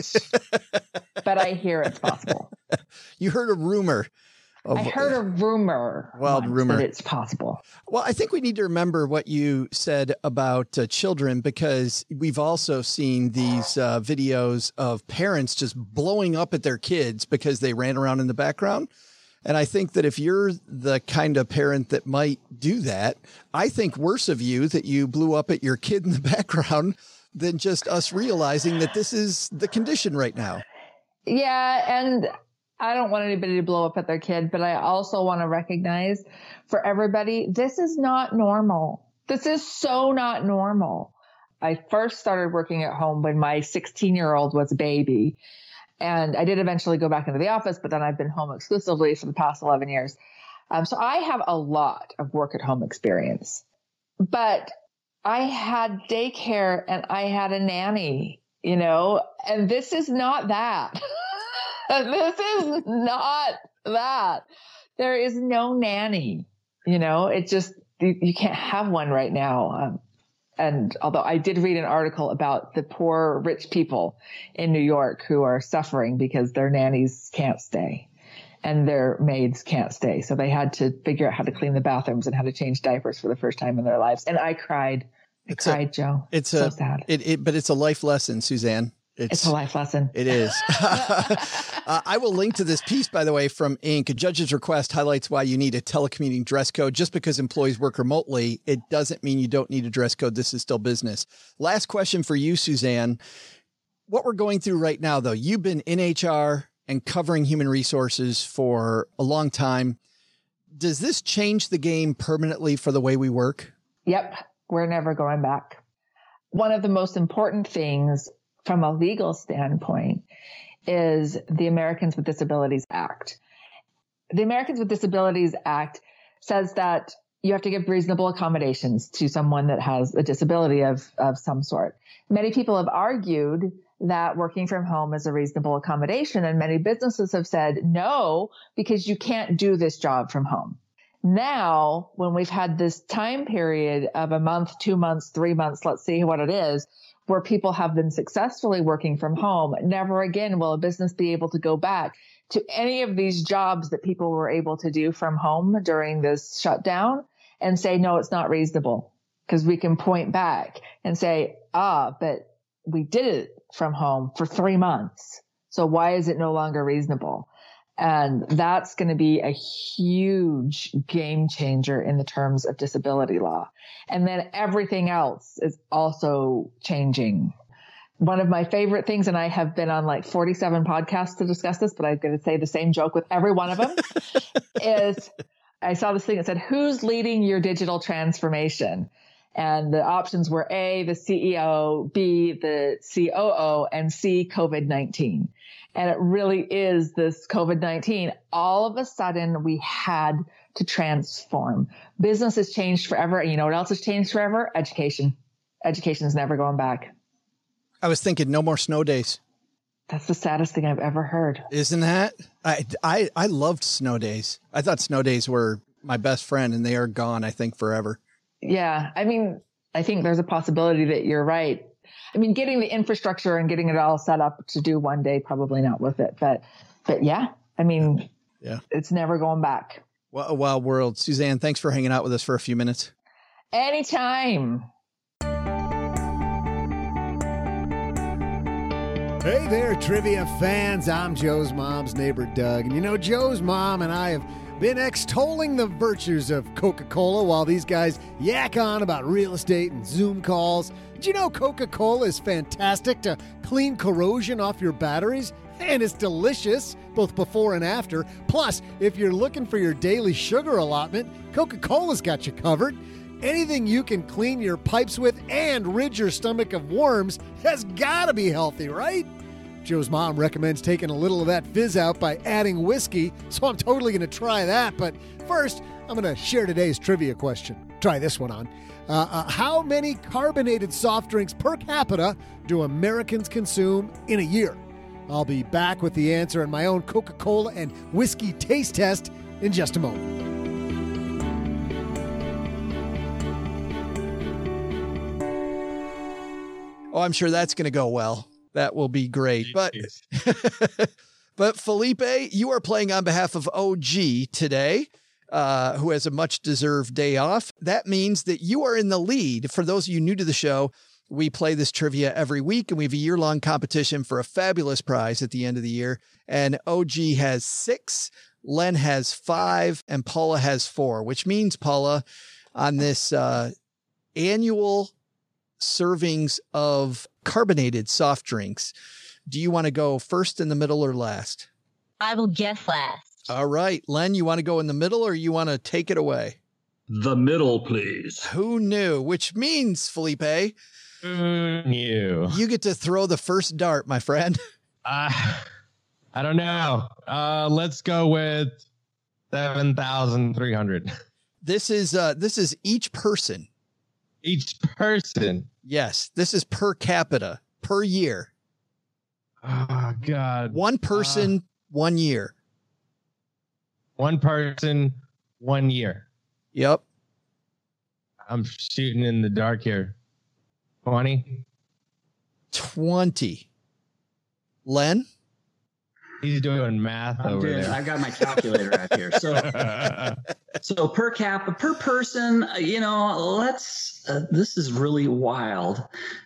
but I hear it's possible. You heard a rumor. Of, I heard a rumor. Wild rumor. That it's possible. Well, I think we need to remember what you said about uh, children, because we've also seen these uh, videos of parents just blowing up at their kids because they ran around in the background. And I think that if you're the kind of parent that might do that, I think worse of you that you blew up at your kid in the background than just us realizing that this is the condition right now. Yeah. And I don't want anybody to blow up at their kid, but I also want to recognize for everybody, this is not normal. This is so not normal. I first started working at home when my sixteen year old was a baby. And I did eventually go back into the office, but then I've been home exclusively for the past eleven years. Um, so I have a lot of work at home experience, but I had daycare and I had a nanny, you know, and this is not that. This is not that. There is no nanny, you know, it just, you, you can't have one right now. Um, And although I did read an article about the poor rich people in New York who are suffering because their nannies can't stay and their maids can't stay. So they had to figure out how to clean the bathrooms and how to change diapers for the first time in their lives. And I cried. I it's cried, a, Joe. It's so a, sad. It, it, but it's a life lesson, Suzanne. It's, it's a life lesson. It is. uh, I will link to this piece, by the way, from Inc. A judge's request highlights why you need a telecommuting dress code. Just because employees work remotely, it doesn't mean you don't need a dress code. This is still business. Last question for you, Suzanne. What we're going through right now, though, you've been in H R and covering human resources for a long time. Does this change the game permanently for the way we work? Yep. We're never going back. One of the most important things from a legal standpoint is the Americans with Disabilities Act. The Americans with Disabilities Act says that you have to give reasonable accommodations to someone that has a disability of, of some sort. Many people have argued that working from home is a reasonable accommodation, and many businesses have said no, because you can't do this job from home. Now, when we've had this time period of a month, two months, three months, let's see what it is, where people have been successfully working from home, never again will a business be able to go back to any of these jobs that people were able to do from home during this shutdown and say, no, it's not reasonable, because we can point back and say, ah, but we did it from home for three months. So why is it no longer reasonable? And that's going to be a huge game changer in the terms of disability law. And then everything else is also changing. One of my favorite things, and I have been on like forty-seven podcasts to discuss this, but I'm going to say the same joke with every one of them, is I saw this thing that said, who's leading your digital transformation? And the options were A, the C E O, B, the C O O, and C, COVID nineteen. And it really is this COVID nineteen. All of a sudden, we had to transform. Business has changed forever. And you know what else has changed forever? Education. Education is never going back. I was thinking no more snow days. That's the saddest thing I've ever heard. Isn't that? I, I, I loved snow days. I thought snow days were my best friend, and they are gone, I think, forever. Yeah. I mean, I think there's a possibility that you're right. I mean, getting the infrastructure and getting it all set up to do one day, probably not with it. But, but yeah, I mean, yeah, it's never going back. Well, a wild world. Suzanne, thanks for hanging out with us for a few minutes. Anytime. Hey there, trivia fans. I'm Joe's mom's neighbor, Doug. And you know, Joe's mom and I have been extolling the virtues of Coca-Cola while these guys yak on about real estate and Zoom calls. Did you know Coca-Cola is fantastic to clean corrosion off your batteries? And it's delicious, both before and after. Plus, if you're looking for your daily sugar allotment, Coca-Cola's got you covered. Anything you can clean your pipes with and rid your stomach of worms has got to be healthy, right? Joe's mom recommends taking a little of that fizz out by adding whiskey, so I'm totally going to try that. But first, I'm going to share today's trivia question. Try this one on. Uh, uh, how many carbonated soft drinks per capita do Americans consume in a year? I'll be back with the answer in my own Coca-Cola and whiskey taste test in just a moment. Oh, I'm sure that's going to go well. That will be great. But, but Felipe, you are playing on behalf of O G today, uh, who has a much-deserved day off. That means that you are in the lead. For those of you new to the show, we play this trivia every week, and we have a year-long competition for a fabulous prize at the end of the year. And O G has six, Len has five, and Paula has four, which means, Paula, on this uh, annual servings of carbonated soft drinks, do you want to go first, in the middle, or last? I will guess last. All right. Len, you want to go in the middle, or you want to take it away? The middle, please. Who knew? Which means, Felipe, Who knew? you get to throw the first dart, my friend. Uh, I don't know. Uh, let's go with seven thousand three hundred. This is uh, this is each person. Each person. Yes, this is per capita, per year. Oh, God. One person, uh, one year. One person, one year. Yep. I'm shooting in the dark here. twenty? twenty. Len? He's doing math I'm over doing, there. I got my calculator out here. So, so per cap, per person, you know, let's, uh, this is really wild.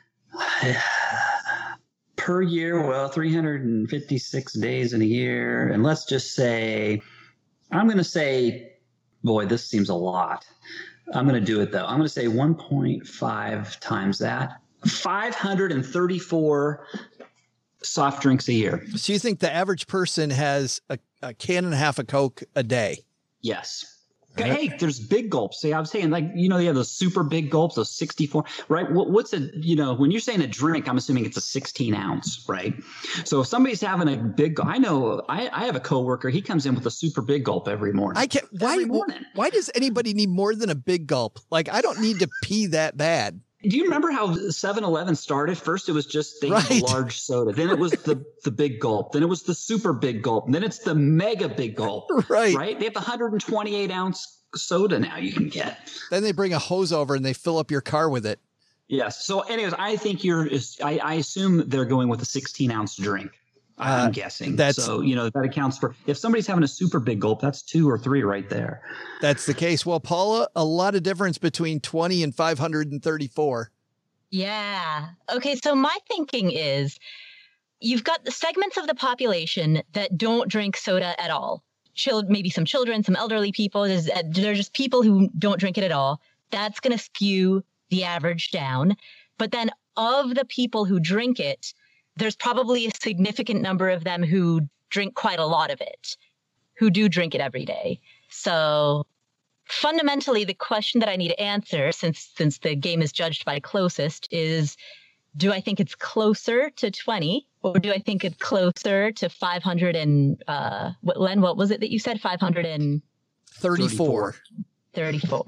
Per year, well, three hundred fifty-six days in a year. And let's just say, I'm going to say, boy, this seems a lot. I'm going to do it, though. I'm going to say one point five times that. five hundred thirty-four soft drinks a year. So you think the average person has a, a can and a half of Coke a day? Yes. Hey, there's big gulps. See, I was saying, like, you know, they have those super big gulps, those sixty-four, right? What, what's a, you know, when you're saying a drink, I'm assuming it's a sixteen ounce, right? So if somebody's having a big, I know, I, I have a coworker, he comes in with a super big gulp every morning. I can't, why, every morning. Why does anybody need more than a big gulp? Like, I don't need to pee that bad. Do you remember how seven eleven started? First, it was just they right. had the large soda. Then it was the, the big gulp. Then it was the super big gulp. And then it's the mega big gulp. Right. Right? They have the one hundred twenty-eight ounce soda now you can get. Then they bring a hose over and they fill up your car with it. Yes. So anyways, I think you're, I, I assume they're going with a sixteen ounce drink. I'm uh, guessing. That's, so, you know, that accounts for, if somebody's having a super big gulp, that's two or three right there. That's the case. Well, Paula, a lot of difference between twenty and five hundred thirty-four. Yeah. Okay. So my thinking is you've got the segments of the population that don't drink soda at all. Chil- maybe some children, some elderly people. There's, uh, they're just people who don't drink it at all. That's going to skew the average down. But then of the people who drink it, there's probably a significant number of them who drink quite a lot of it, who do drink it every day. So fundamentally, the question that I need to answer, since since the game is judged by closest, is do I think it's closer to twenty, or do I think it's closer to five hundred and, uh, what, Len, what was it that you said? five hundred thirty-four. thirty-four.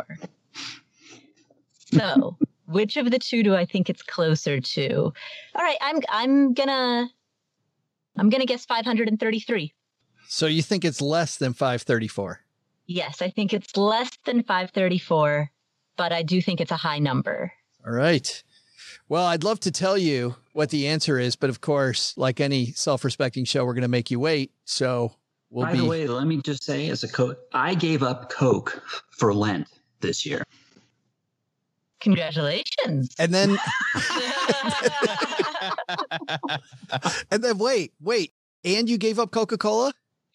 So which of the two do I think it's closer to? All right, I'm I'm gonna I'm gonna guess five hundred thirty-three. So you think it's less than five thirty-four? Yes, I think it's less than five thirty-four, but I do think it's a high number. All right. Well, I'd love to tell you what the answer is, but of course, like any self-respecting show, we're going to make you wait. So we'll By be. the way, let me just say, as a Coke, I gave up Coke for Lent this year. Congratulations. And then, and then wait, wait. And you gave up Coca-Cola?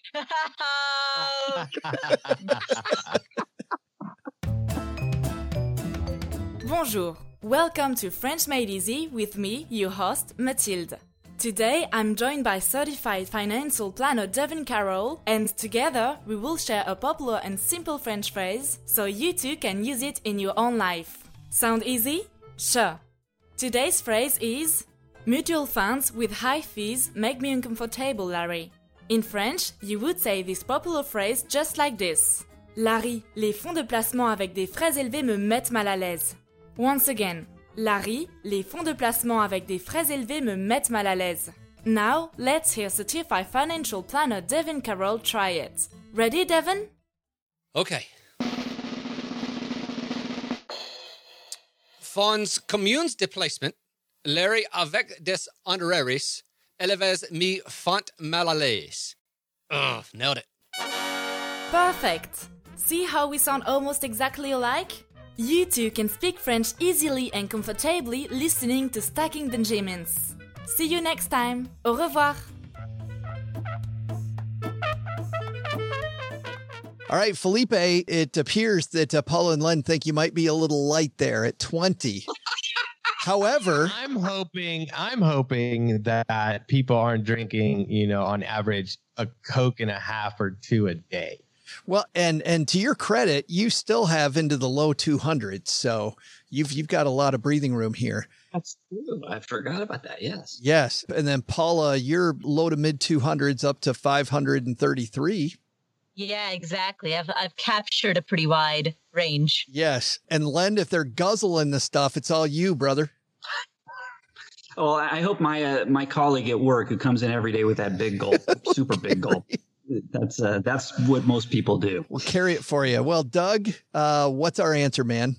Bonjour. Welcome to French Made Easy with me, your host, Mathilde. Today, I'm joined by certified financial planner Devin Carroll, and together we will share a popular and simple French phrase so you too can use it in your own life. Sound easy? Sure. Today's phrase is mutual funds with high fees make me uncomfortable, Larry. In French, you would say this popular phrase just like this. Larry, les fonds de placement avec des frais élevés me mettent mal à l'aise. Once again. Larry, les fonds de placement avec des frais élevés me mettent mal à l'aise. Now, let's hear Certified Financial Planner Devin Carroll try it. Ready, Devin? Okay. Fonds communes de placement, Larry avec des honoraires, élevés me font mal à l'aise. Ugh, nailed it. Perfect. See how we sound almost exactly alike? You too can speak French easily and comfortably listening to Stacking Benjamins. See you next time. Au revoir. All right, Felipe, it appears that uh, Paula and Len think you might be a little light there at twenty. However, I'm hoping I'm hoping that people aren't drinking, you know, on average a Coke and a half or two a day. Well, and and to your credit, you still have into the low two hundreds, so you've you've got a lot of breathing room here. That's true. I forgot about that. Yes. Yes, and then Paula, you're low to mid two hundreds up to five hundred thirty-three. Yeah, exactly. I've I've captured a pretty wide range. Yes, and Len, if they're guzzling the stuff, it's all you, brother. Well, I hope my uh, my colleague at work who comes in every day with that big gulp, super big gulp. That's uh, that's what most people do. We'll carry it for you. Well, Doug, uh, what's our answer, man?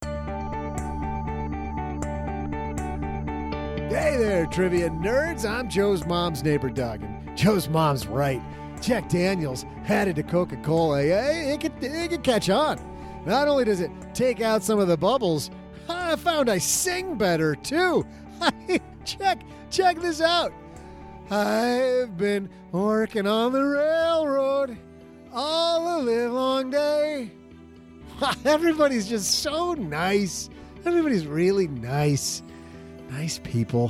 Hey there, trivia nerds. I'm Joe's mom's neighbor, Doug. And Joe's mom's right. Jack Daniels added to Coca-Cola. Hey, it could, it could catch on. Not only does it take out some of the bubbles, I found I sing better, too. check, check this out. I've been working on the railroad all the live long day. Everybody's just so nice. Everybody's really nice. Nice people.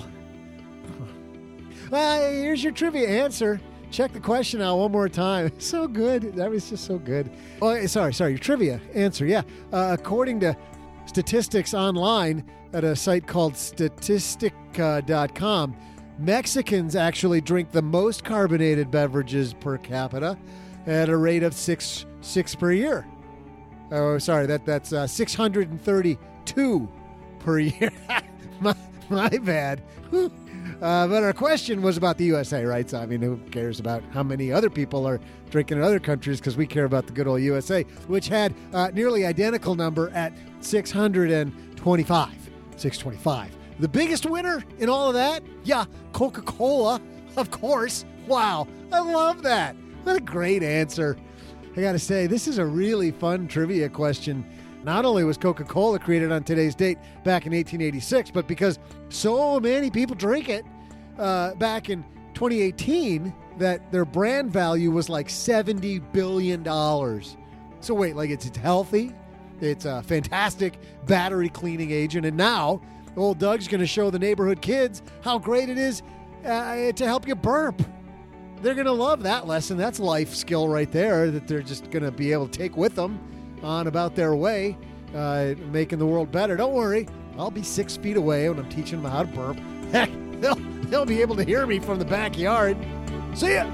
Well, here's your trivia answer. Check the question out one more time. So good. That was just so good. Oh, sorry, sorry. Your trivia answer. Yeah. Uh, according to statistics online at a site called statistic dot com, Mexicans actually drink the most carbonated beverages per capita at a rate of six six per year. Oh, sorry, that that's uh, six hundred thirty-two per year. my, my bad. uh, but our question was about the U S A, right? So, I mean, who cares about how many other people are drinking in other countries, because we care about the good old U S A, which had uh, nearly identical number at six hundred twenty-five. six twenty-five. The biggest winner in all of that? Yeah, Coca-Cola, of course. Wow, I love that. What a great answer. I got to say, this is a really fun trivia question. Not only was Coca-Cola created on today's date back in eighteen eighty-six, but because so many people drink it uh, back in twenty eighteen that their brand value was like seventy billion dollars. So wait, like it's, it's healthy, it's a fantastic battery cleaning agent, and now old Doug's going to show the neighborhood kids how great it is uh, to help you burp. They're going to love that lesson. That's life skill right there that they're just going to be able to take with them on about their way, uh, making the world better. Don't worry. I'll be six feet away when I'm teaching them how to burp. Heck, they'll, they'll be able to hear me from the backyard. See ya.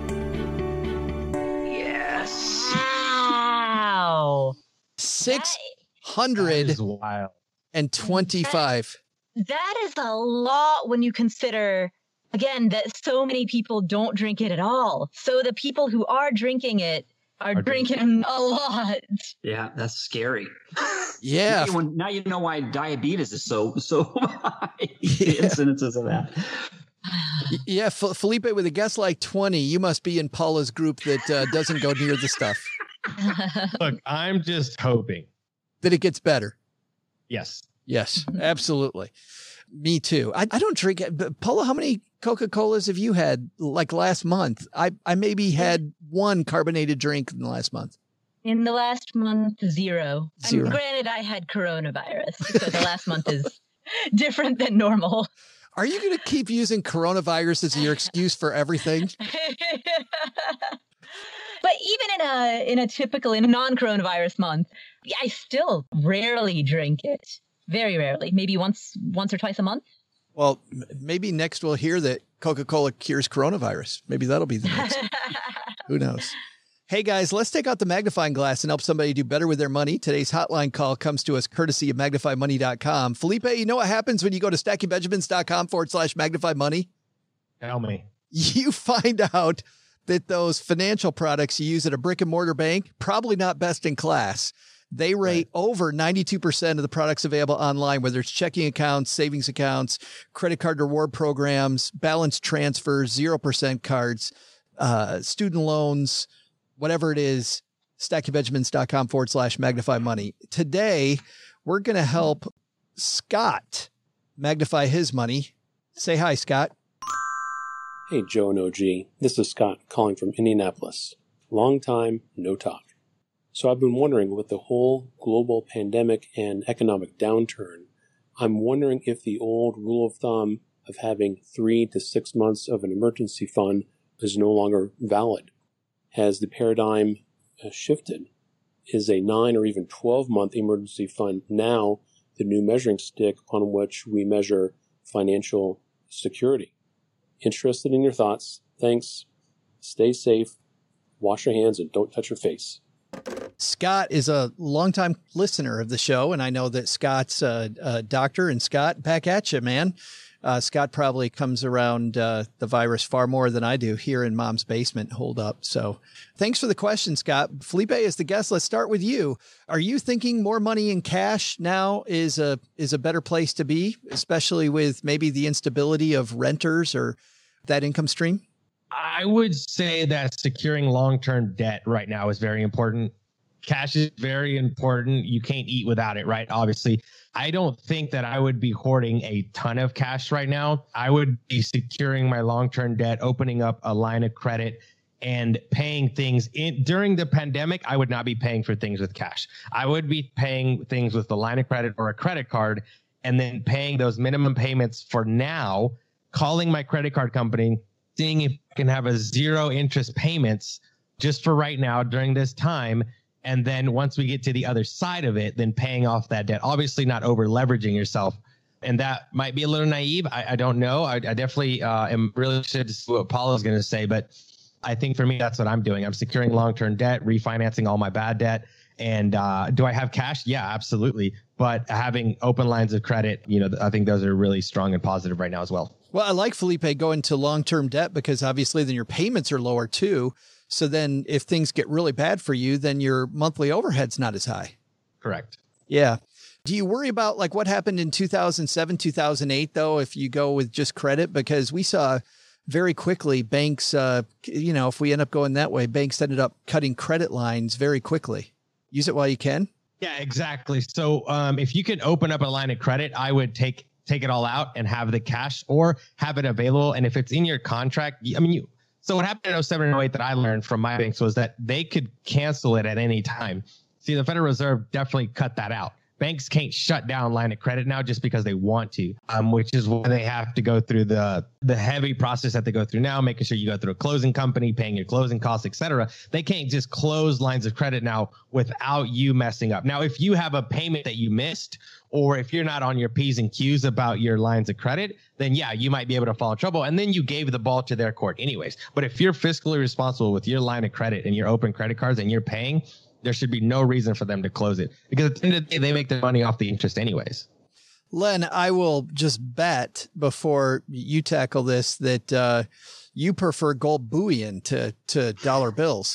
Yes. Wow. six hundred twenty-five. That is a lot when you consider, again, that so many people don't drink it at all. So the people who are drinking it are, are drinking, drinking a lot. Yeah, that's scary. Yeah. Now you, now you know why diabetes is so so high. The incidences of that. Yeah, F- Felipe, with a guess like twenty, you must be in Paula's group that uh, doesn't go near the stuff. Look, I'm just hoping that it gets better. Yes. Yes, absolutely. Me too. I, I don't drink it. But Paula, how many Coca-Colas have you had like last month? I, I maybe had one carbonated drink in the last month. In the last month, zero. Zero. And granted, I had coronavirus, so the last month is different than normal. Are you going to keep using coronavirus as your excuse for everything? But even in a in a typical, in a non-coronavirus month, I still rarely drink it. Very rarely. Maybe once once or twice a month. Well, maybe next we'll hear that Coca-Cola cures coronavirus. Maybe that'll be the next. Who knows? Hey guys, let's take out the magnifying glass and help somebody do better with their money. Today's hotline call comes to us courtesy of magnify money dot com. Felipe, you know what happens when you go to stacking benjamins dot com forward slash magnify money? Tell me. You find out that those financial products you use at a brick and mortar bank, probably not best in class. They rate right. over ninety-two percent of the products available online, whether it's checking accounts, savings accounts, credit card reward programs, balance transfers, zero percent cards, uh, student loans, whatever it is, stacking benjamins dot com forward slash magnify money. Today, we're going to help Scott magnify his money. Say hi, Scott. Hey, Joe and O G. This is Scott calling from Indianapolis. Long time, no talk. So I've been wondering, with the whole global pandemic and economic downturn, I'm wondering if the old rule of thumb of having three to six months of an emergency fund is no longer valid. Has the paradigm shifted? Is a nine or even twelve month emergency fund now the new measuring stick upon which we measure financial security? Interested in your thoughts. Thanks. Stay safe. Wash your hands and don't touch your face. Scott is a longtime listener of the show, and I know that Scott's a, a doctor. And Scott, back at you, man. Uh, Scott probably comes around uh, the virus far more than I do here in Mom's basement. Hold up. So thanks for the question, Scott. Felipe is the guest. Let's start with you. Are you thinking more money in cash now is a is a better place to be, especially with maybe the instability of renters or that income stream? I would say that securing long-term debt right now is very important. Cash is very important. You can't eat without it, right? Obviously, I don't think that I would be hoarding a ton of cash right now. I would be securing my long-term debt, opening up a line of credit, and paying things in during the pandemic. I would not be paying for things with cash. I would be paying things with the line of credit or a credit card, and then paying those minimum payments for now, calling my credit card company, seeing if I can have a zero interest payments just for right now during this time. And then once we get to the other side of it, then paying off that debt, obviously not over leveraging yourself. And that might be a little naive. I, I don't know. I, I definitely uh, am really interested to see what Paul is going to say. But I think for me, that's what I'm doing. I'm securing long-term debt, refinancing all my bad debt. And uh, do I have cash? Yeah, absolutely. But having open lines of credit, you know, I think those are really strong and positive right now as well. Well, I like Felipe going to long-term debt because obviously then your payments are lower too. So then if things get really bad for you, then your monthly overhead's not as high. Correct. Yeah. Do you worry about like what happened in two thousand seven, two thousand eight, though, if you go with just credit? Because we saw very quickly banks, uh, you know, if we end up going that way, banks ended up cutting credit lines very quickly. Use it while you can. Yeah, exactly. So um, if you could open up a line of credit, I would take take it all out and have the cash or have it available. And if it's in your contract, I mean, you. So what happened in oh seven and oh eight that I learned from my banks was that they could cancel it at any time. See, the Federal Reserve definitely cut that out. Banks can't shut down line of credit now just because they want to, um, which is why they have to go through the the heavy process that they go through now, making sure you go through a closing company, paying your closing costs, et cetera. They can't just close lines of credit now without you messing up. Now, if you have a payment that you missed, or if you're not on your P's and Q's about your lines of credit, then yeah, you might be able to fall in trouble. And then you gave the ball to their court anyways. But if you're fiscally responsible with your line of credit and your open credit cards and you're paying, there should be no reason for them to close it, because at the end of the day, they make their money off the interest anyways. Len, I will just bet before you tackle this that uh, you prefer gold bullion to, to dollar bills.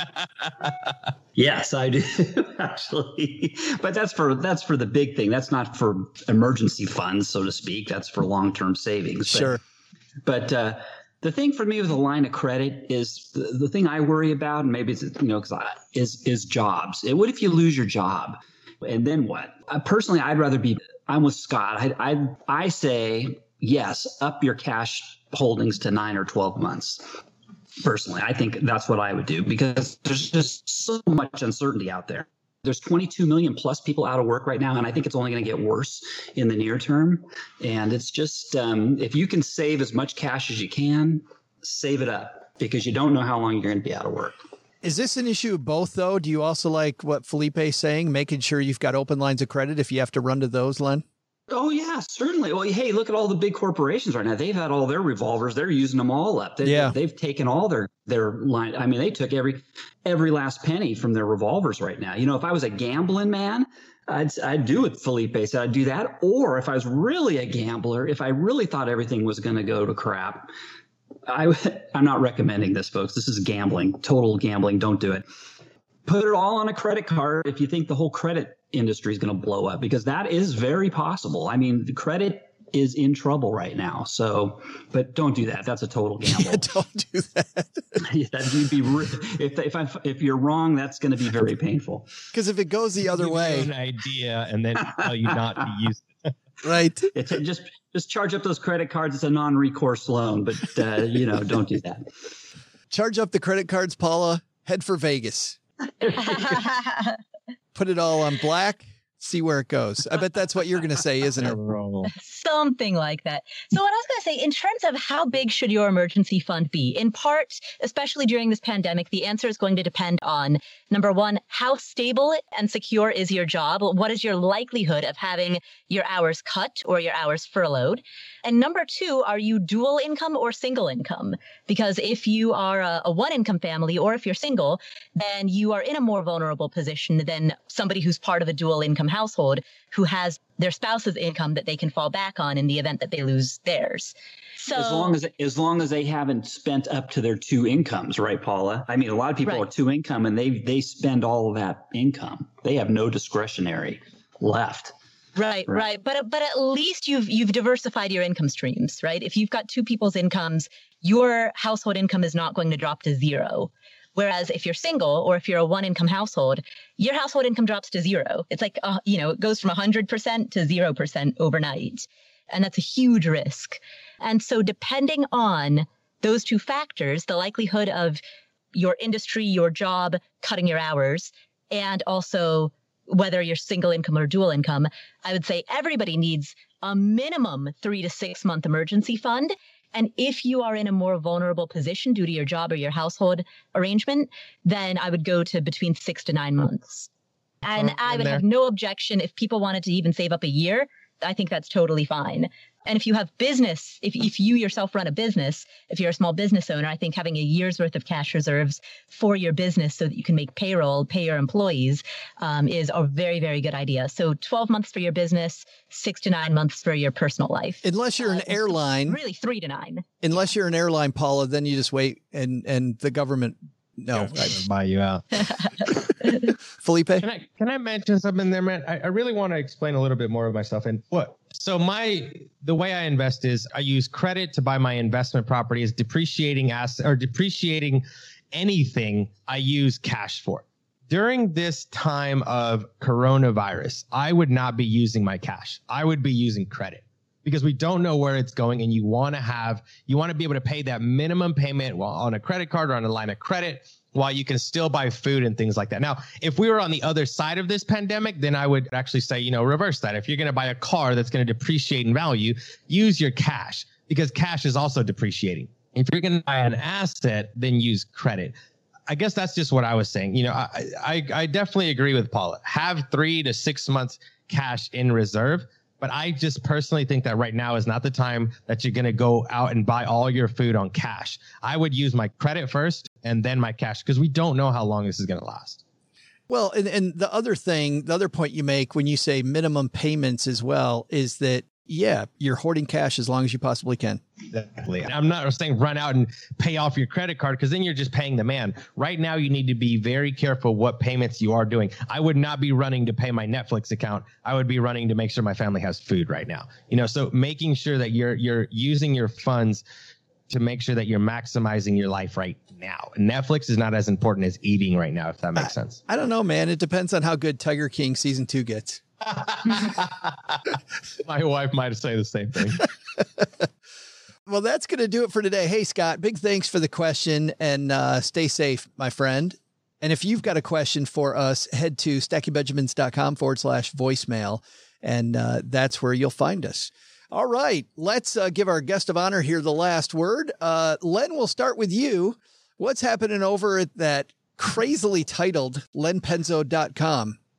Yes, I do actually, but that's for that's for the big thing. That's not for emergency funds, so to speak. That's for long-term savings. But, sure. But uh, the thing for me with a line of credit is the, the thing I worry about, and maybe it's, you know, because is is jobs. And what if you lose your job, and then what? Uh, personally, I'd rather be. I'm with Scott. I I I say yes, up your cash holdings to nine or twelve months. Personally, I think that's what I would do, because there's just so much uncertainty out there. There's twenty-two million plus people out of work right now, and I think it's only going to get worse in the near term. And it's just, um, if you can save as much cash as you can, save it up, because you don't know how long you're going to be out of work. Is this an issue of both, though? Do you also like what Felipe's saying, making sure you've got open lines of credit if you have to run to those, Len? Oh, yeah, certainly. Well, hey, look at all the big corporations right now. They've had all their revolvers. They're using them all up. They, yeah. They've taken all their, their line. I mean, they took every every last penny from their revolvers right now. You know, if I was a gambling man, I'd, I'd do what Felipe said. I'd do that. Or if I was really a gambler, if I really thought everything was going to go to crap, I, I'm not recommending this, folks. This is gambling, total gambling. Don't do it. Put it all on a credit card if you think the whole credit industry is going to blow up, because that is very possible. I mean, the credit is in trouble right now. So, but don't do that. That's a total gamble. Yeah, don't do that. That'd be if if I, if you're wrong, that's going to be very painful. Because if it goes the other way, an idea and then tell you not to use it. Right. It's just just charge up those credit cards. It's a non-recourse loan, but uh, you know, don't do that. Charge up the credit cards, Paula. Head for Vegas. Put it all on black, see where it goes. I bet that's what you're going to say, isn't it? Something like that. So what I was going to say, in terms of how big should your emergency fund be? In part, especially during this pandemic, the answer is going to depend on, number one, how stable and secure is your job? What is your likelihood of having your hours cut or your hours furloughed? And number two, are you dual income or single income? Because if you are a, a one income family, or if you're single, then you are in a more vulnerable position than somebody who's part of a dual income household who has their spouse's income that they can fall back on in the event that they lose theirs. So as long as as long as they haven't spent up to their two incomes, right, Paula? I mean, a lot of people right. are two income and they they spend all of that income. They have no discretionary left. Right, right, right. But but at least you've you've diversified your income streams, right? If you've got two people's incomes, your household income is not going to drop to zero. Whereas if you're single or if you're a one income household, your household income drops to zero. It's like, uh, you know, it goes from one hundred percent to zero percent overnight. And that's a huge risk. And so depending on those two factors, the likelihood of your industry, your job, cutting your hours, and also whether you're single income or dual income, I would say everybody needs a minimum three to six month emergency fund. And if you are in a more vulnerable position due to your job or your household arrangement, then I would go to between six to nine months. And oh, I would there. have no objection if people wanted to even save up a year. I think that's totally fine. And if you have business, if, if you yourself run a business, if you're a small business owner, I think having a year's worth of cash reserves for your business so that you can make payroll, pay your employees, um, is a very, very good idea. So twelve months for your business, six to nine months for your personal life. Unless you're an uh, airline. Really three to nine. Unless you're an airline, Paula, then you just wait and, and the government, no. I buy you out. Felipe? Can I, can I mention something there, man? I, I really want to explain a little bit more of myself. And what? So my, the way I invest is I use credit to buy my investment properties, depreciating asset or depreciating anything I use cash for. During this time of coronavirus, I would not be using my cash. I would be using credit because we don't know where it's going. And you want to have, you want to be able to pay that minimum payment on a credit card or on a line of credit while you can still buy food and things like that. Now, if we were on the other side of this pandemic, then I would actually say, you know, reverse that. If you're going to buy a car that's going to depreciate in value, use your cash because cash is also depreciating. If you're going to buy an asset, then use credit. I guess that's just what I was saying. You know, I, I, I definitely agree with Paula. Have three to six months cash in reserve. But I just personally think that right now is not the time that you're going to go out and buy all your food on cash. I would use my credit first and then my cash because we don't know how long this is going to last. Well, and, and the other thing, the other point you make when you say minimum payments as well is that, yeah, you're hoarding cash as long as you possibly can. Exactly. I'm not saying run out and pay off your credit card because then you're just paying the man. Right now, you need to be very careful what payments you are doing. I would not be running to pay my Netflix account. I would be running to make sure my family has food right now. You know, so making sure that you're you're using your funds to make sure that you're maximizing your life right now. Netflix is not as important as eating right now, if that makes I, sense. I don't know, man. It depends on how good Tiger King season two gets. My wife might say the same thing. Well, that's going to do it for today. Hey, Scott, big thanks for the question and uh, stay safe, my friend. And if you've got a question for us, head to stackingbenjamins.com forward slash voicemail. And uh, that's where you'll find us. All right. Let's uh, give our guest of honor here the last word. Uh, Len, we'll start with you. What's happening over at that crazily titled len penzo dot com? Yeah,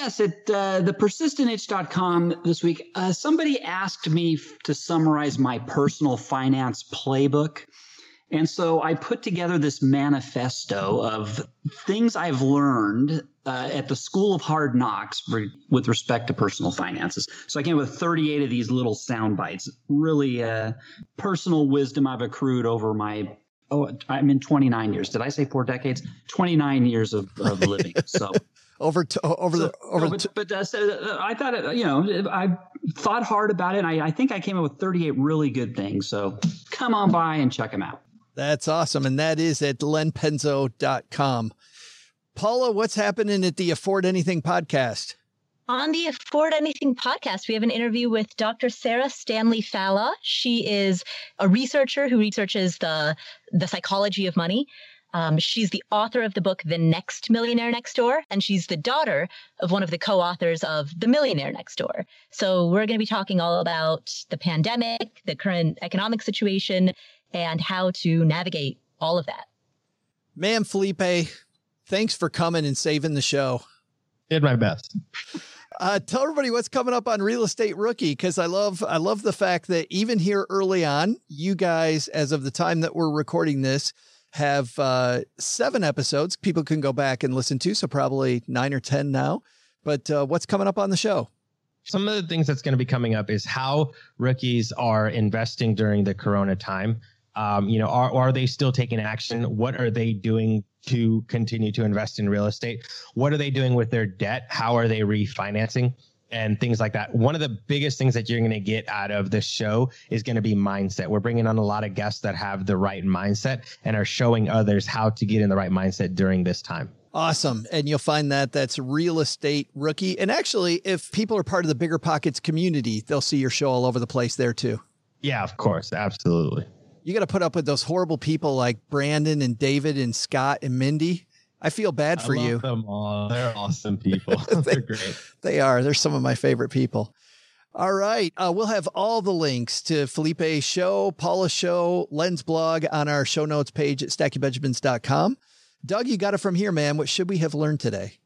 Yes, at uh, the persistent itch dot com this week, uh, somebody asked me f- to summarize my personal finance playbook. And so I put together this manifesto of things I've learned uh, at the School of Hard Knocks for, with respect to personal finances. So I came with thirty-eight of these little sound bites, really uh, personal wisdom I've accrued over my, oh, I'm in twenty-nine years. Did I say four decades? twenty-nine years of, of living. So over to, over so, the over. No, but, the but uh, so, uh, I thought, uh, you know, I thought hard about it. And I, I think I came up with thirty-eight really good things. So come on by and check them out. That's awesome. And that is at len penzo dot com. Paula, what's happening at the Afford Anything podcast? On the Afford Anything podcast, we have an interview with Doctor Sarah Stanley Falla. She is a researcher who researches the, the psychology of money. Um, she's the author of the book, The Next Millionaire Next Door, and she's the daughter of one of the co-authors of The Millionaire Next Door. So we're going to be talking all about the pandemic, the current economic situation, and how to navigate all of that. Man, Felipe, thanks for coming and saving the show. Did my best. Uh, tell everybody what's coming up on Real Estate Rookie, because I love I love the fact that even here early on, you guys, as of the time that we're recording this, have uh, seven episodes people can go back and listen to, so probably nine or ten now. But uh, what's coming up on the show? Some of the things that's going to be coming up is how rookies are investing during the Corona time. Um, you know, are, are they still taking action? What are they doing to continue to invest in real estate? What are they doing with their debt? How are they refinancing and things like that? One of the biggest things that you're going to get out of this show is going to be mindset. We're bringing on a lot of guests that have the right mindset and are showing others how to get in the right mindset during this time. Awesome. And you'll find that that's Real Estate Rookie. And actually, if people are part of the Bigger Pockets community, they'll see your show all over the place there too. Yeah, of course. Absolutely. You got to put up with those horrible people like Brandon and David and Scott and Mindy. I feel bad for I love you. Them all. They're awesome people. They're great. They are. They're some of my favorite people. All right. Uh, we'll have all the links to Felipe's show, Paula's show, Len's blog on our show notes page at stacky benjamins dot com. Doug, you got it from here, man. What should we have learned today?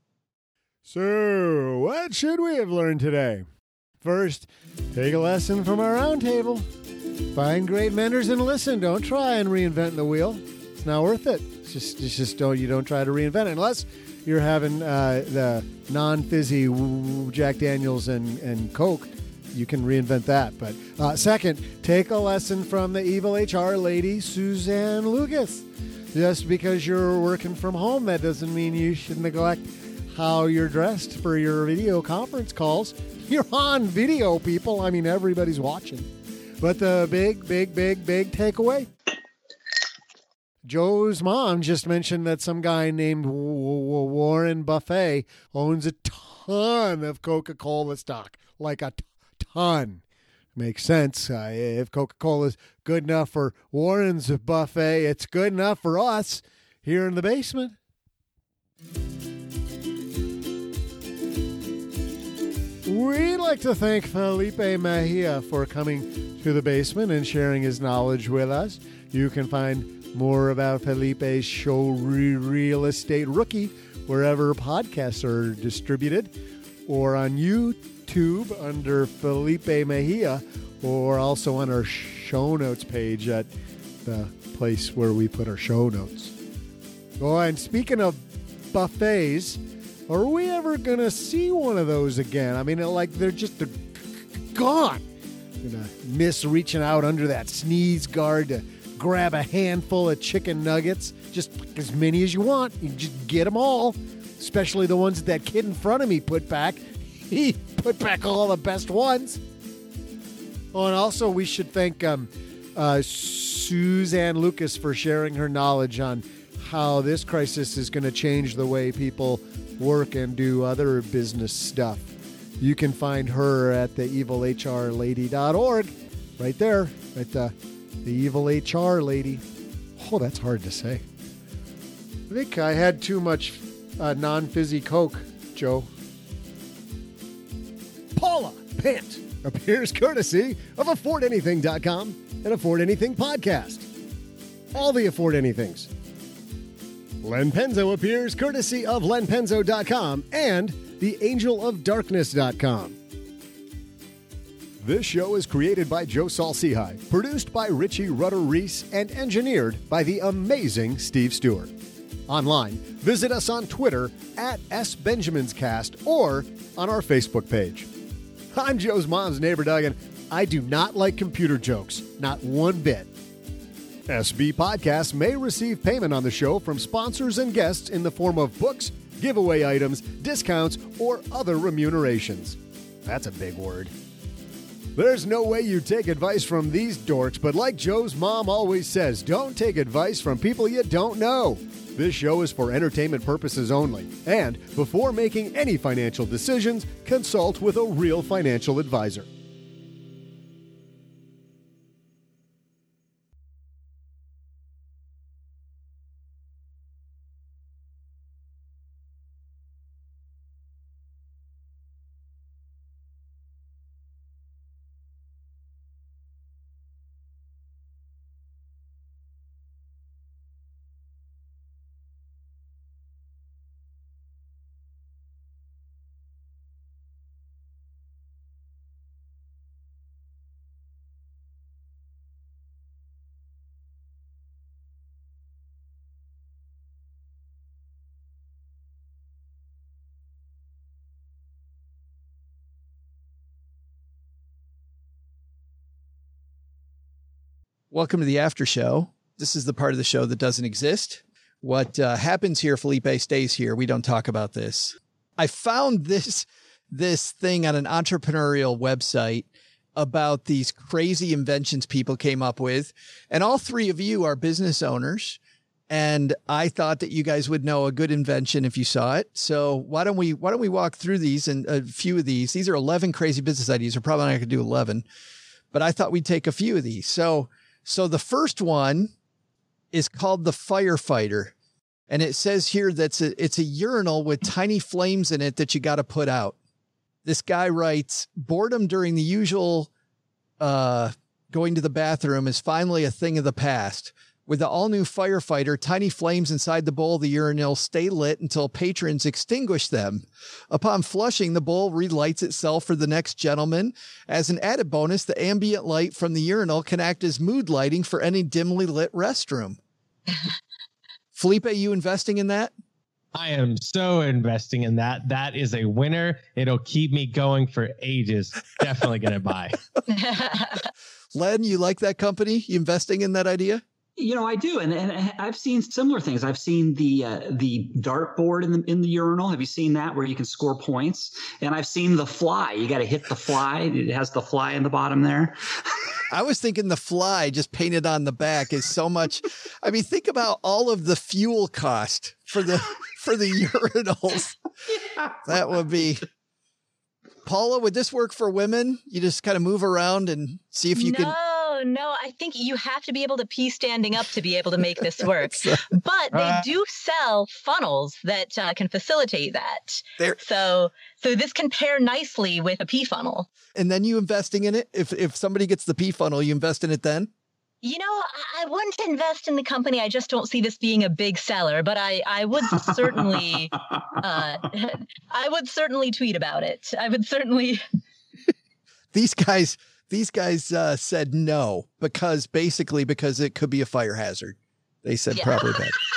So, what should we have learned today? First, take a lesson from our roundtable. Find great mentors and listen. Don't try and reinvent the wheel. It's not worth it. It's just, it's just don't you don't try to reinvent it unless you're having uh, the non-fizzy Jack Daniels and, and Coke. You can reinvent that. But uh, second, take a lesson from the evil H R lady, Suzanne Lucas. Just because you're working from home, that doesn't mean you should neglect how you're dressed for your video conference calls. You're on video, people. I mean, everybody's watching. But the big, big, big, big takeaway. Joe's mom just mentioned that some guy named Warren Buffett owns a ton of Coca-Cola stock, like a t- ton. Makes sense. Uh, if Coca-Cola is good enough for Warren's buffet, it's good enough for us here in the basement. We'd like to thank Felipe Mejia for coming to the basement and sharing his knowledge with us. You can find more about Felipe's show, Real Estate Rookie, wherever podcasts are distributed, or on YouTube under Felipe Mejia, or also on our show notes page at the place where we put our show notes. Oh, and speaking of buffets, are we ever going to see one of those again? I mean, like, they're just they're gone. You're going to miss reaching out under that sneeze guard to grab a handful of chicken nuggets. Just as many as you want. You just get them all, especially the ones that that kid in front of me put back. He put back all the best ones. Oh, and also we should thank um, uh, Suzanne Lucas for sharing her knowledge on how this crisis is going to change the way people work and do other business stuff. You can find her at the evil H R lady dot org, right there at the, the Evil H R Lady. Oh, that's hard to say. I think I had too much uh, non-fizzy Coke, Joe. Paula Pant appears courtesy of afford anything dot com and Afford Anything Podcast. All the Afford Anythings. Len Penzo appears courtesy of len penzo dot com and the angel of darkness dot com. This show is created by Joe Saul-Sehy, produced by Richie Rutter-Reese, and engineered by the amazing Steve Stewart. Online, visit us on Twitter at S Benjamins Cast or on our Facebook page. I'm Joe's mom's neighbor, Doug, and I do not like computer jokes, not one bit. S B Podcasts may receive payment on the show from sponsors and guests in the form of books, giveaway items, discounts, or other remunerations. That's a big word. There's no way you take advice from these dorks, but like Joe's mom always says, don't take advice from people you don't know. This show is for entertainment purposes only, and before making any financial decisions, consult with a real financial advisor. Welcome to the after show. This is the part of the show that doesn't exist. What uh, happens here, Felipe, stays here. We don't talk about this. I found this, this thing on an entrepreneurial website about these crazy inventions people came up with. And all three of you are business owners. And I thought that you guys would know a good invention if you saw it. So why don't we, why don't we walk through these and a few of these? These are eleven crazy business ideas. We're probably not going to do eleven, but I thought we'd take a few of these. So So the first one is called the firefighter. And it says here that's a, it's a urinal with tiny flames in it that you got to put out. This guy writes, boredom during the usual uh, going to the bathroom is finally a thing of the past. With the all-new firefighter, tiny flames inside the bowl of the urinal stay lit until patrons extinguish them. Upon flushing, the bowl relights itself for the next gentleman. As an added bonus, the ambient light from the urinal can act as mood lighting for any dimly lit restroom. Felipe, are you investing in that? I am so investing in that. That is a winner. It'll keep me going for ages. Definitely going to buy. Len, you like that company? You investing in that idea? You know, I do, and, and I've seen similar things. I've seen the uh, the dartboard in the in the urinal. Have you seen that, where you can score points? And I've seen the fly. You got to hit the fly. It has the fly in the bottom there. I was thinking the fly just painted on the back is so much. I mean, think about all of the fuel cost for the for the urinals. Yeah. That would be. Paula, would this work for women? You just kind of move around and see if you no. can. Oh, no, I think you have to be able to pee standing up to be able to make this work. But they uh, do sell funnels that uh, can facilitate that. There. So so this can pair nicely with a pee funnel. And then you investing in it? If if somebody gets the pee funnel, you invest in it then? You know, I wouldn't invest in the company. I just don't see this being a big seller, but I, I would certainly, uh, I would certainly tweet about it. I would certainly. These guys, these guys uh, said no, because basically because it could be a fire hazard. They said Yeah. probably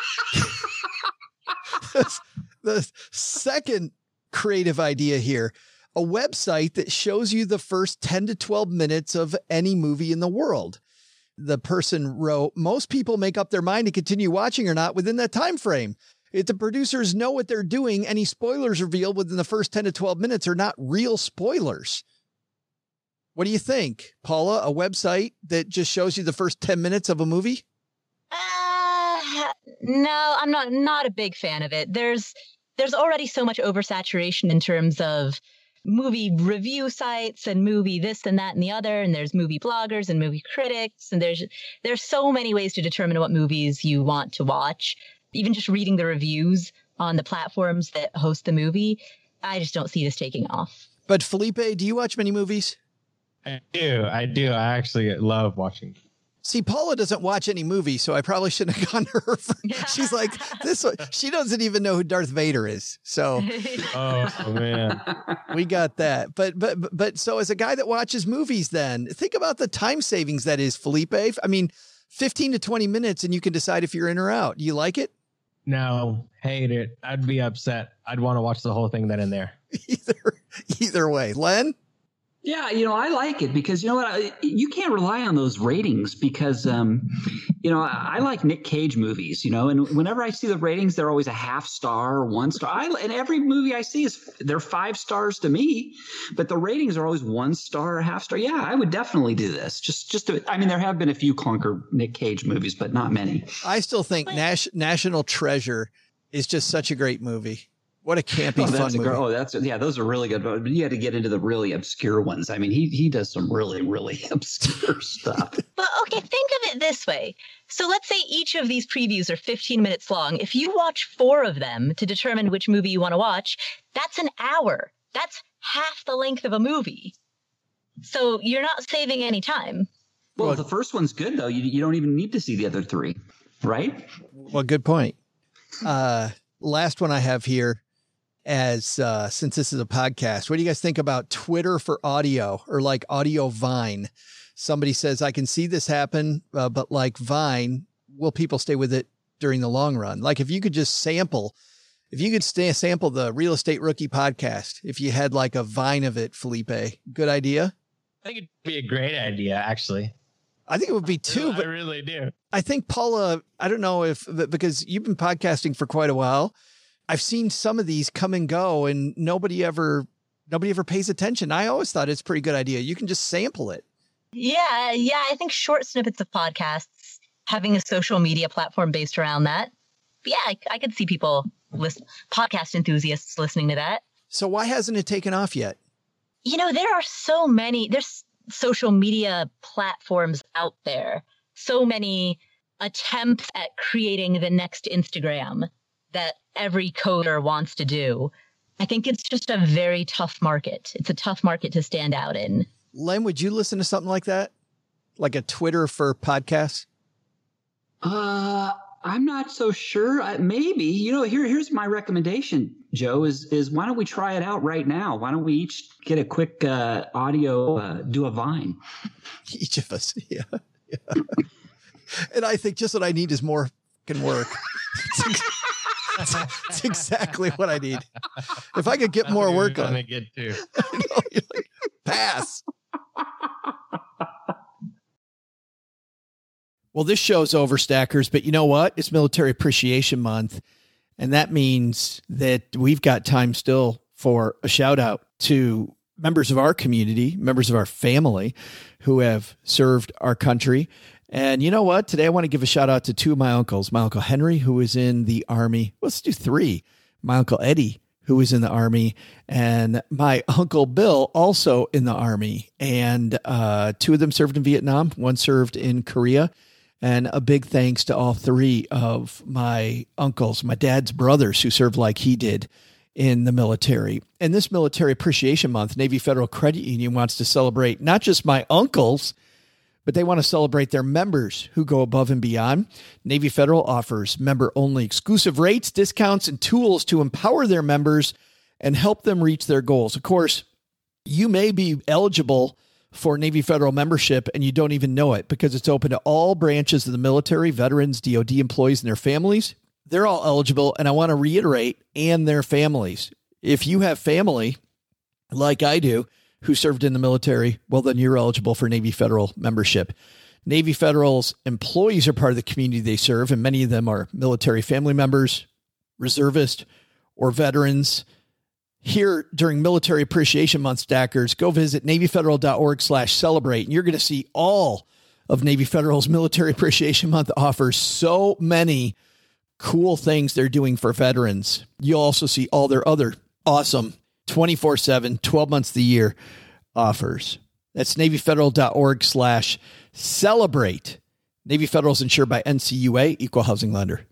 bad. The second creative idea here, a website that shows you the first ten to twelve minutes of any movie in the world. The person wrote, most people make up their mind to continue watching or not within that time frame. If the producers know what they're doing, any spoilers revealed within the first ten to twelve minutes are not real spoilers. What do you think, Paula? A website that just shows you the first ten minutes of a movie? Uh, no, I'm not not a big fan of it. There's there's already so much oversaturation in terms of movie review sites and movie this and that and the other, and there's movie bloggers and movie critics, and there's there's so many ways to determine what movies you want to watch. Even just reading the reviews on the platforms that host the movie, I just don't see this taking off. But Felipe, do you watch many movies? I do. I do. I actually love watching. See, Paula doesn't watch any movies, so I probably shouldn't have gone to her. For, she's like, this one, she doesn't even know who Darth Vader is. So, oh man, we got that. But, but, but so as a guy that watches movies, then think about the time savings that is, Felipe. I mean, fifteen to twenty minutes and you can decide if you're in or out. You like it? No, hate it. I'd be upset. I'd want to watch the whole thing then and there. Either, either way. Len? Yeah, you know, I like it because, you know what, I, you can't rely on those ratings because, um, you know, I, I like Nick Cage movies, you know, and whenever I see the ratings, they're always a half star, one star. I, and every movie I see is, they're five stars to me, but the ratings are always one star or half star. Yeah, I would definitely do this. Just, just to, I mean, there have been a few clunker Nick Cage movies, but not many. I still think Nash, National Treasure is just such a great movie. What a campy, oh, fun that's a movie. girl. Oh, that's yeah, those are really good. But you had to get into the really obscure ones. I mean, he he does some really, really obscure stuff. But okay, think of it this way. So let's say each of these previews are fifteen minutes long. If you watch four of them to determine which movie you want to watch, that's an hour. That's half the length of a movie. So you're not saving any time. Well, well the first one's good, though. You, you don't even need to see the other three, right? Well, good point. Uh, last one I have here. As uh, since this is a podcast, what do you guys think about Twitter for audio or like audio Vine? Somebody says, I can see this happen, uh, but like Vine, will people stay with it during the long run? Like if you could just sample, if you could stay, sample the Real Estate Rookie podcast, if you had like a Vine of it, Felipe, good idea? I think it'd be a great idea, actually. I think it would be too. I but really do. I think Paula, I don't know if, because you've been podcasting for quite a while. I've seen some of these come and go and nobody ever, nobody ever pays attention. I always thought it's a pretty good idea. You can just sample it. Yeah. Yeah. I think short snippets of podcasts, having a social media platform based around that. But yeah, I, I could see people listen, podcast enthusiasts listening to that. So why hasn't it taken off yet? You know, there are so many, there's social media platforms out there. So many attempts at creating the next Instagram that every coder wants to do. I think it's just a very tough market. It's a tough market to stand out in. Len, would you listen to something like that? Like a Twitter for podcasts? Uh, I'm not so sure. Uh, maybe, you know, here, here's my recommendation, Joe, is, is why don't we try it out right now? Why don't we each get a quick uh, audio, uh, do a Vine? Each of us. Yeah. yeah. And I think just what I need is more can work. That's, that's exactly what I need. If I could get more work on it. Get too. know, like, pass. Well, this show's over, Stackers, but you know what? It's Military Appreciation Month, and that means that we've got time still for a shout out to members of our community, members of our family who have served our country. And you know what? Today I want to give a shout out to two of my uncles. My Uncle Henry, who is in the Army. Let's do three. My Uncle Eddie, who was in the Army, and my Uncle Bill, also in the Army. And uh, two of them served in Vietnam. One served in Korea. And a big thanks to all three of my uncles, my dad's brothers, who served like he did in the military. And this Military Appreciation Month, Navy Federal Credit Union wants to celebrate not just my uncles, but they want to celebrate their members who go above and beyond. Navy Federal offers member-only exclusive rates, discounts, and tools to empower their members and help them reach their goals. Of course, you may be eligible for Navy Federal membership and you don't even know it because it's open to all branches of the military, veterans, D O D employees, and their families. They're all eligible, and I want to reiterate, and their families. If you have family, like I do, who served in the military, well, then you're eligible for Navy Federal membership. Navy Federal's employees are part of the community they serve, and many of them are military family members, reservists, or veterans. Here during Military Appreciation Month, Stackers, go visit NavyFederal.org slash celebrate, and you're going to see all of Navy Federal's Military Appreciation Month offers so many cool things they're doing for veterans. You'll also see all their other awesome twenty-four seven, twelve months of the year offers. That's NavyFederal.org slash celebrate. Navy Federal is insured by N C U A, Equal Housing Lender.